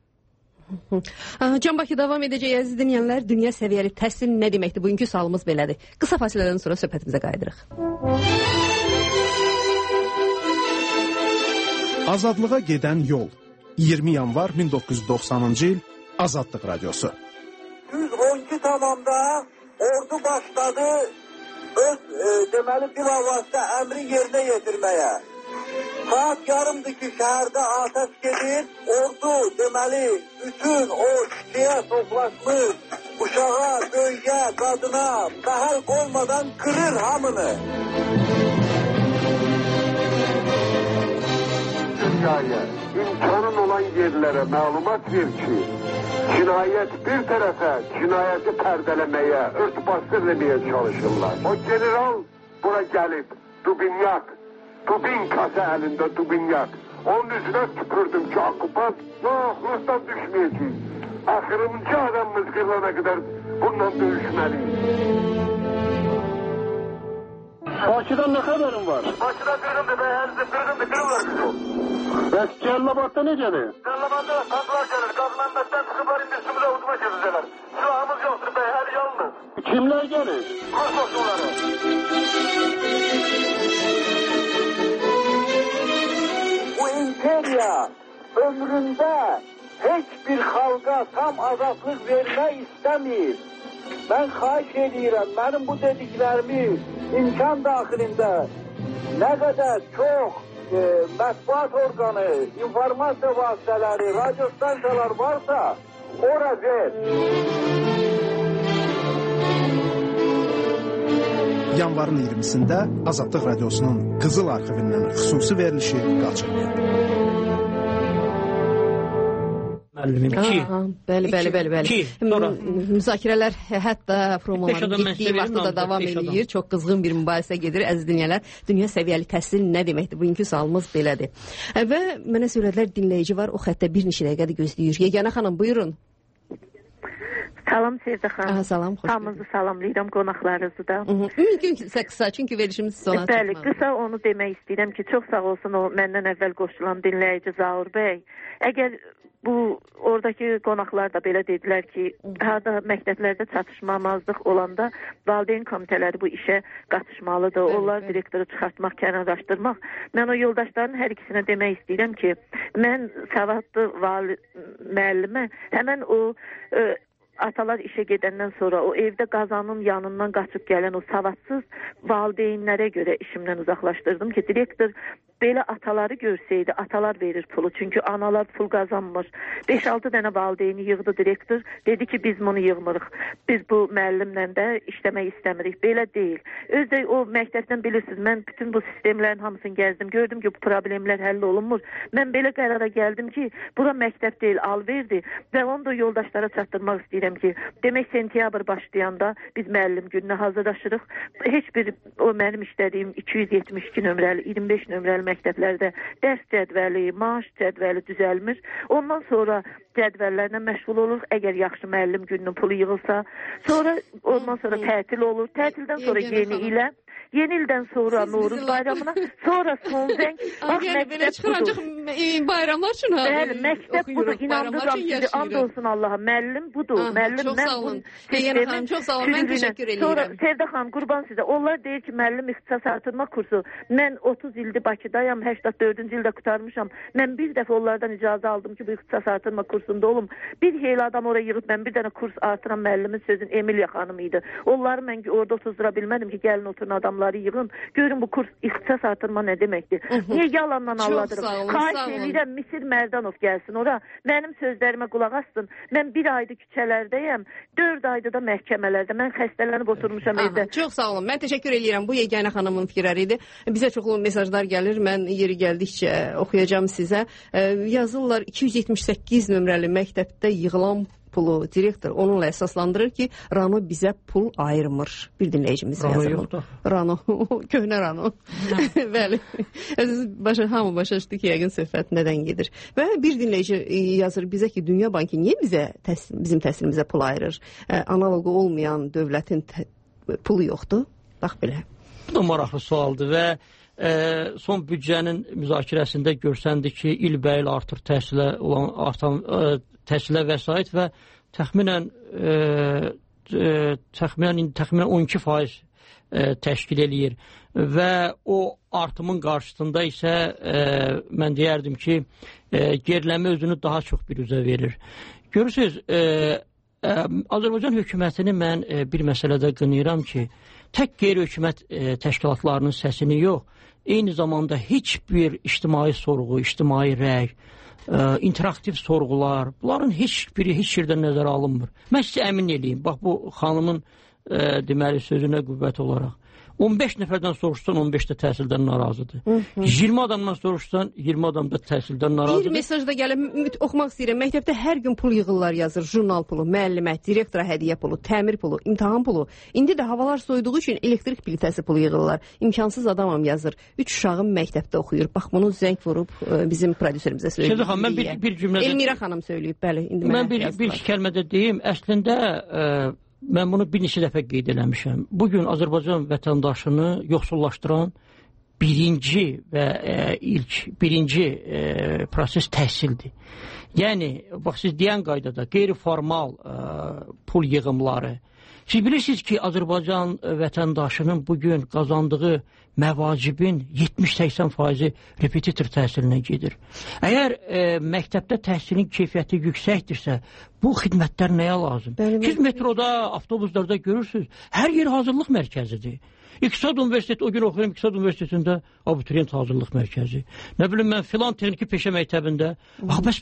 S5: Can Bakı davam edəcək, əziz dinləyənlər. Dünya səviyyəli təhsil nə deməkdir? Bugünkü sualımız belədir. Qısa fasilədən sonra söhbətimizə qayıdırıq.
S2: Azadlığa gedən yol. 20 yanvar 1990-cı il Azadlıq Radiosu.
S18: 112 tamamda ordu başladı öz deməli bilavasitə əmri yerinə yetirməyə. Saat yarımdır ki, şəhərdə atəş gedir, ordu deməli bütün o şişəyə toplaşmış uşağa, böyüyə, qadına məhəl qoymadan qırır hamını. Dünyaya, imkanın olan yerlərə məlumat ver ki, cinayət bir tərəfə cinayəti pərdələməyə, örtbasdır eləməyə çalışırlar. O general bura gəlib, Dubinkası əlində Dubinyak. Onun üzrə tüpürdüm ki, okupant, Rusdan düşməyəcək. Axırıncı adamımız qırılana qədər bununla döyüşməliyik. Bakıdan nə xəbərin var? Bakıda qırğındır, qırırlar bizi o. Bəs Cəllabadda necədir? Cəllabadda qazlar gəlir, qazmənbətdən çıxıblar, indi üstümüzə uduma gezəcəklər. Silahımız yoxdur, bəy, hər yalnız. Kimlər gəlir? Rus qoşunları. Bu imperiya ömründə heç bir xalqa tam azadlıq vermək istəmir. Mən xahiş edirəm, mənim bu dediklərimi imkan daxilində nə qədər çox mətbuat orqanı, informasiya vasitələri, radio stansiyalar varsa, ora ver.
S2: Yanvarın 20-sində Azadlıq Radiosunun Qızıl arxivindən xüsusi verilişi qaçırılır.
S14: müəllimim ki.
S5: Bəli. Müzakirələr hətta promoların getdiyi vaxtda da davam edir. Çox qızğın bir mübahisə gedir. Əziz dinləyənlər, dünya səviyyəli təhsil nə deməkdir? Bugünkü sualımız belədir. Və mənə söylədilər, dinləyici var, o xəttə bir neçə dəqiqədir gözləyir. Yeganə xanım, buyurun.
S19: Salam Sevdə xanım.
S5: Salam, xoş
S19: hamınızı salamlayıram, qonaqlarınızı da.
S5: Mümkün qısa, çünki verilişimiz sona çıxmadı.
S19: Bəli, qısa onu demək istəyirəm ki, çox sağ olsun o məndən əvvəl qoşulan dinləyici Zaur bəy. Əgər oradakı qonaqlar da belə dedilər ki, harda məktəblərdə çatışmamazlıq olanda valideyn komitələri bu işə qatışmalıdır. Onlar direktoru çıxartmaq, kənarlaşdırmaq. Mən o yoldaşların hər ikisinə demək istəyirəm ki, mən savadlı müəllimə həmən o atalar işə gedəndən sonra o evdə qazanın yanından qaçıb gələn o savadsız valideynlərə görə işimdən uzaqlaşdırdım ki, direktor belə ataları görsəydi, atalar verir pulu. Çünki analar pul qazanmır. 5-6 dənə valideyni yığdı direktor. Dedi ki, biz bunu yığmırıq. Biz bu müəllimlə də işləmək istəmirik. Belə deyil. Özdə o məktəbdən bilirsiniz, mən bütün bu sistemlərin hamısını gəzdim. Gördüm ki, bu problemlər həll olunmur. Mən belə qərara gəldim ki, bura məktəb deyil, alverdi. Və onu da yoldaşlara çatdırmaq istəyirəm ki, demək sentyabr başlayanda biz müəllim gününə hazırlaşırıq. Heç bir o mənim işlədiyim 272 nömrəli, 25 nömrəli məktəblərdə dərs cədvəli, maaş cədvəli düzəlmir. Ondan sonra cədvəllərlə məşğul olur. Əgər yaxşı müəllim gününün pulu yığılsa, ondan sonra tətil olur. Tətildən sonra yeni ildən sonra Novruz bayramına, sonra son zəng.
S5: Belə çıxır ancaq bayramlar üçün ha?
S19: Bəli, məktəb budur. İnandırıram sizi, and olsun Allaha. Müəllim budur. Müəllim mən bu
S5: sistemin
S19: çox sağ olun. Mən təşəkkür edirəm. Sonra Sevdə xanım, qurban sizə. Onlar deyir ki, müəllim ixtisas artırma kursu. Mən 30 ildir Bakıdayam, 84-cü ildə qutarmışam. Mən bir dəfə onlardan icazə aldım ki, bu ixtisas artırma kursunda olum. Bir heyli adam oraya yığıb mən bir dənə kurs artıran müəllimin sözün Emiliya xanım idi. Onları mən orada otuzdura bilmədim ki, gəlin oturun adamları yığın. Görün bu kurs ixtisas artırma nə deməkdir? Niyə yalandan alladırım? Xahiş edirəm Misir Mərdanov gəlsin ora. Mənim sözlərimə qulaq assın. Mən bir aydır küçələrdəyəm, 4 aydır da məhkəmələrdə. Mən xəstələnib oturmuşam evdə.
S5: Çox sağ olun. Mən təşəkkür edirəm. Bu yeganə xanımın fikirləri idi. Bizə çoxlu mesajlar gəlir. Mən yeri gəldikcə oxuyacağam sizə. Yazırlar 278 nömrəli məktəbdə yığılan pulu direktor onunla əsaslandırır ki, Rano bizə pul ayırmır. Bir dinləyicimiz yazır. Rano, köhnə Rano. Bəli. Hamı başa düşdü ki, yəqin söhbət nədən gedir. Və bir dinləyici yazır bizə ki, Dünya Bankı niyə bizim təhsilimizə pul ayırır? Analogu olmayan dövlətin pulu yoxdur. Bax belə.
S14: Bu da maraqlı sualdır və son büdcənin müzakirəsində görsəndi ki, ilbəil artır təhsilə olan artan təhsilə vəsait və təxminən 12% təşkil eləyir və o artımın qarşısında isə mən deyərdim ki, geriləmə özünü daha çox bir üzə verir. Görürsünüz, Azərbaycan hökumətini mən bir məsələdə qınayıram ki, tək qeyri-hökumət təşkilatlarının səsini yox, eyni zamanda heç bir ictimai sorğu, ictimai rəy, interaktiv sorğular, bunların heç biri heç yerdən nəzərə alınmır. Mən sizə əmin eləyim, bax bu xanımın deməli sözünə qüvvət olaraq. 15 nəfərdən soruşsan 15 də təhsildən narazıdır. 20 adamdan soruşsan 20 adam da təhsildən narazıdır.
S5: Bir mesaj da gəlir, oxumaq istəyirəm. Məktəbdə hər gün pul yığırlar yazır. Jurnal pulu, müəllimə, direktora hədiyyə pulu, təmir pulu, imtahan pulu. İndi də havalar soyuduğu üçün elektrik plitəsi pulu yığırlar. İmkansız adamam yazır. 3 uşağım məktəbdə oxuyur. Bax bunu zəng vurub bizim prodüserimizə söyləyib.
S14: Şeydə xanım, mən bir cümlədə
S5: Elmira xanım söyləyib, bəli.
S14: Mən bir kəlmədə deyim. Əslində mən bunu bir neçə dəfə qeyd eləmişəm. Bugün Azərbaycan vətəndaşını yoxsullaşdıran birinci proses təhsildir. Yəni, bax siz deyən qaydada qeyri-formal pul yığımları. Siz bilirsiniz ki, Azərbaycan vətəndaşının bugün qazandığı məvacibin 70-80% repetitor təhsilinə gedir. Əgər məktəbdə təhsilin keyfiyyəti yüksəkdirsə, bu xidmətlər nəyə lazım? Siz metroda, avtobuslarda görürsünüz, hər yer hazırlıq mərkəzidir. İqtisad Universiteti, o gün oxuyuram İqtisad Universitetində abituriyent hazırlıq mərkəzi. Nə bilim mən filan texniki peşə məktəbində. Bəs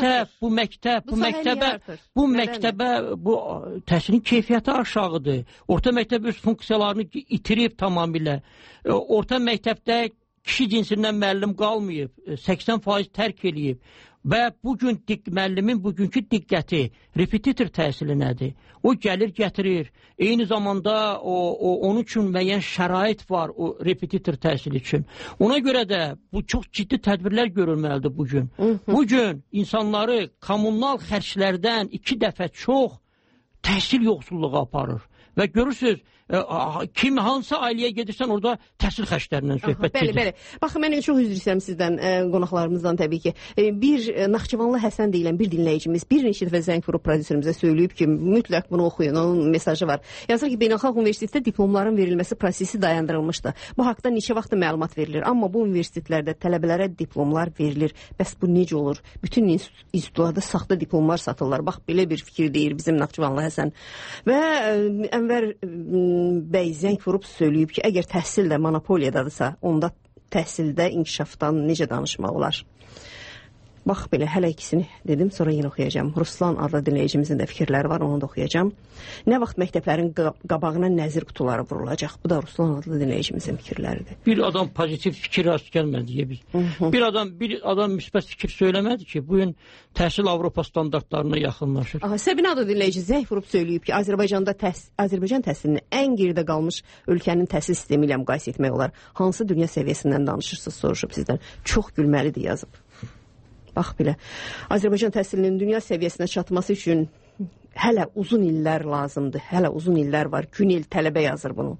S14: bu təhsilin keyfiyyəti aşağıdır. Orta məktəb öz funksiyalarını itirib tamamilə. Orta məktəbdə kişi cinsindən müəllim qalmayıb, 80% tərk eləyib. Və bugün müəllimin bugünkü diqqəti, repetitor təhsili nədir? O gəlir, gətirir. Eyni zamanda onun üçün müəyyən şərait var o repetitor təhsili üçün. Ona görə də bu çox ciddi tədbirlər görülməlidir bugün. Bugün insanları kommunal xərclərdən 2 dəfə çox təhsil yoxsulluğu aparır. Və görürsünüz, hansı ailəyə gedirsən orada təhsil xərclərindən söhbət gedir.
S5: Bəli. Baxın, mən çox üzr istəyirəm sizdən, qonaqlarımızdan təbii ki. Bir Naxçıvanlı Həsən deyilən bir dinləyicimiz bir neçə dəfə zəng vurub prodüserimizə söyləyib ki, mütləq bunu oxuyun, onun mesajı var. Yazır ki, Beynəlxalq Universitetdə diplomların verilməsi prosesi dayandırılmışdı. Bu haqda neçə vaxtda məlumat verilir. Amma bu universitetlərdə tələbələrə diplomlar verilir. Bəs bu necə olur? Bütün institutlarda saxta diplomlar satırlar. Bax, belə bir fikir deyir bizim Naxçıvanlı Həsən. Və Ənvər bəy zəng vurub söyləyib ki, əgər təhsil də monopoliyadadırsa, onda təhsildə inkişafdan necə danışmaq olar? Bax, belə hələ ikisini dedim, sonra yenə oxuyacağım. Ruslan adlı dinləyicimizin də fikirləri var, onu da oxuyacağım. Nə vaxt məktəblərin qabağına nəzir qutuları vurulacaq? Bu da Ruslan adlı dinləyicimizin fikirləridir.
S14: Bir adam pozitiv fikir rast gəlmədi deyə biz. Bir adam müsbət fikir söyləmədi ki, bugün təhsil Avropa standartlarına yaxınlaşır.
S5: Səbinə adlı dinləyici zəng vurub söyləyib ki, Azərbaycan təhsilini ən geridə qalmış ölkənin təhsil sistemi ilə müqayisə etmək olar. Hansı dünya səviyyəsindən danışırsınız, soruşub sizdən. Çox gülməlidir yazıb. Bax belə, Azərbaycan təhsilinin dünya səviyyəsinə çatması üçün hələ uzun illər lazımdır. Hələ uzun illər var. Gün il tələbə yazır bunu.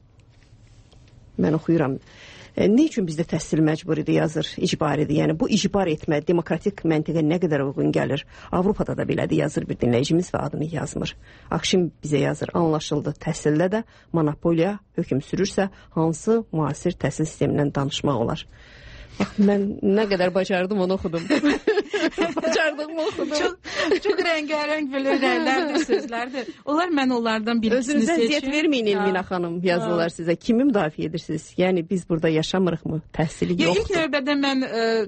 S5: Mən oxuyuram. Ne üçün bizdə təhsil məcburidir yazır, icbaridir. Yəni bu icbar etmə demokratik məntiqə nə qədər uyğun gəlir? Avropada da belədir yazır bir dinləyicimiz və adını yazmır. Akşin bizə yazır, anlaşıldı. Təhsildə də monopoliya hökm sürürsə, hansı müasir təhsil sistemindən danışmaq olar? Bax, mən nə qədər bacardım onu oxudum. Bacardığımı oxudum.
S13: Çox rəngarəng belə rəylərdir, sözlərdir. mən onlardan birisini seçim.
S5: Özünüzə əziyyət verməyin Elmina xanım, yazırlar sizə. Kimi müdafiə edirsiniz? Yəni biz burada yaşamırıq mı? Təhsili yoxdur.
S13: İlk növbədə mən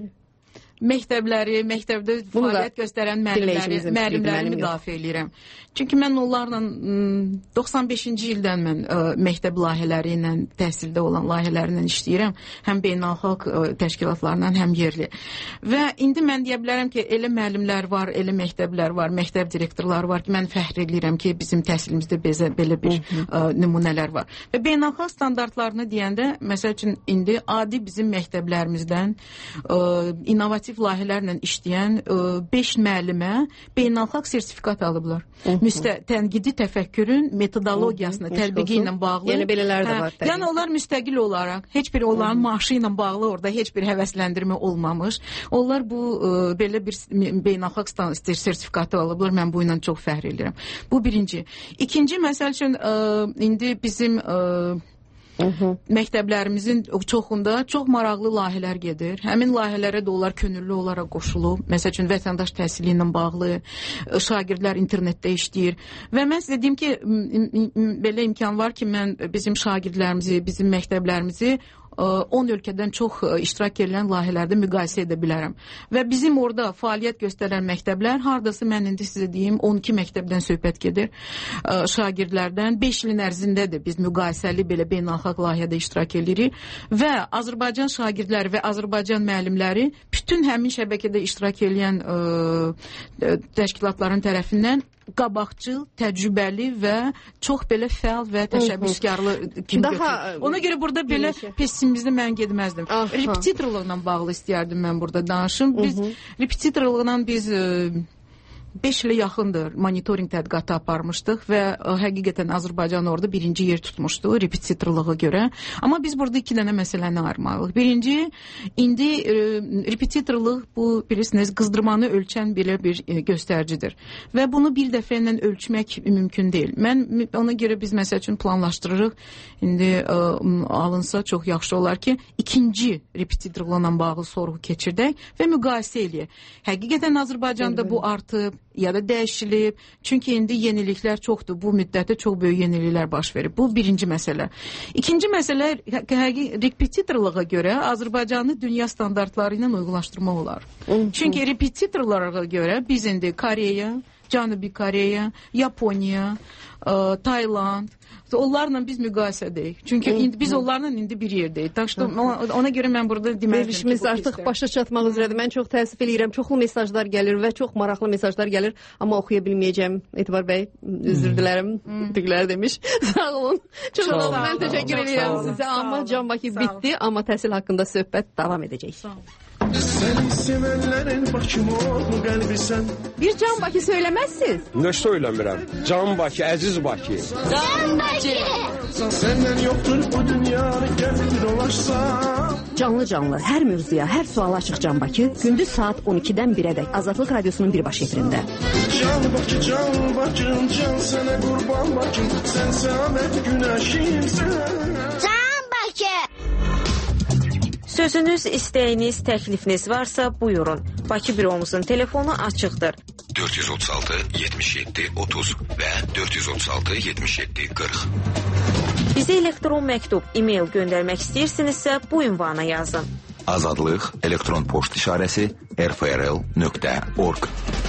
S13: məktəbdə fəaliyyət göstərən müəllimləri müdafiə edirəm. Çünki mən onlarla 95-ci ildən mən məktəb layihələri ilə, təhsildə olan layihələrlə işləyirəm. Həm beynəlxalq təşkilatlarla, həm yerli. Və indi mən deyə bilərəm ki, elə müəllimlər var, elə məktəblər var, məktəb direktorları var ki, mən fəxr edirəm ki, bizim təhsilimizdə belə bir nümunələr var. Və beynəlxalq standartlarını deyəndə, məsəl üçün, indi adi bizim məktəblərimizdən innovativ layihələrlə işləyən 5 müəllimə beynəlxalq sertifikat alıblar. Tənqidi təfəkkürün metodologiyasını, tətbiqi ilə bağlı.
S5: Yəni belələr də var.
S13: Yəni onlar müstəqil olaraq, heç bir onların maaşı ilə bağlı orada heç bir həvəsləndirmə olmamış. Onlar bu belə bir beynəlxalq sertifikatı alıblar. Mən bu ilə çox fəxr edirəm. Bu birinci. İkinci, məsəl üçün, indi bizim məktəblərimizin çoxunda çox maraqlı layihələr gedir. Həmin layihələrə də onlar könüllü olaraq qoşulub. Məsəl üçün, vətəndaş təhsili ilə bağlı şagirdlər internetdə işləyir. Və mən sizə deyim ki, belə imkan var ki, mən bizim şagirdlərimizi, bizim məktəblərimizi 10 ölkədən çox iştirak edilən layihələrdə müqayisə edə bilərəm. Və bizim orada fəaliyyət göstərən məktəblər, hardası mən indi sizə deyim, 12 məktəbdən söhbət gedir. Şagirdlərdən 5 ilin ərzində də biz müqayisəli belə beynəlxalq layihədə iştirak edirik. Və Azərbaycan şagirdləri və Azərbaycan müəllimləri bütün həmin şəbəkədə iştirak edən təşkilatların tərəfindən qabaqcıl, təcrübəli və çox belə fəal və təşəbbüskarlı kim götürür. Ona görə burada belə pessimizdə mən gedməzdim. Repetitorluqla bağlı istəyərdim mən burada danışım. Biz repetitorluqla biz 5 ilə yaxındır monitoring tədqiqatı aparmışdıq və həqiqətən Azərbaycan orada birinci yer tutmuşdu repetitorluğa görə. Amma biz burada 2 dənə məsələni ayırmalıyıq. Birinci, indi repetitorluq bu, bilirsiniz, qızdırmanı ölçən belə bir göstəricidir. Və bunu bir dəfə ilə ölçmək mümkün deyil. Mən ona görə biz məsəl üçün planlaşdırırıq. İndi alınsa çox yaxşı olar ki, ikinci repetitorluqla bağlı sorğu keçirdək və müqayisə eləyək. Həqiqətən Azərbaycanda bu artıb ya da dəyişilib. Çünki indi yeniliklər çoxdur. Bu müddətdə çox böyük yeniliklər baş verib. Bu birinci məsələ. İkinci məsələ, repetitorluğa görə Azərbaycanı dünya standartları ilə uyğunlaşdırmaq olar. Çünki repetitorluğa görə biz indi Koreya, Cənubi Koreya, Yaponiya, Tayland. Onlarla biz müqayisədəyik. Çünki biz onlarla indi bir yerdəyik. Tak ki, ona görə mən burada demək
S5: verilişimiz artıq başa çatmaq üzrədir. Mən çox təəssüf eləyirəm. Çoxlu mesajlar gəlir və çox maraqlı mesajlar gəlir, amma oxuya bilməyəcəm. Etibar bəy, üzr dilərim. Tüklər demiş. Sağ olun. Çox sağ olun. Mən təşəkkür edirəm sizə. Amma Can Bakı bitdi, amma təhsil haqqında söhbət davam edəcək. Sağ olun.
S2: Seni sevenlerin Bakım oldu qəlbi sən.
S5: Bir Can Bakı söyləməzsiniz?
S20: Nə söyləmirəm? Can Bakı, əziz Bakı.
S5: Can Bakı.
S2: Səndən yoxdur bu dünyanı gəzib dolaşsam.
S5: Canlı hər mövzuya, hər suala açıq Can Bakı gündüz saat 12-dən 1-ədək Azadlıq Radiosunun birbaşa efirində.
S2: Can Bakım, can sənə qurban Bakım. Sən səamət günəşimsən.
S21: Can Bakı.
S22: Sözünüz, istəyiniz, təklifiniz varsa buyurun. Bakı büromuzun telefonu açıqdır.
S23: 436 77 30 və 436 77 40.
S22: Bizə elektron məktub, e-mail göndərmək istəyirsinizsə bu ünvana yazın.
S23: Azadlıq elektron poçt işarəsi rfrl.org.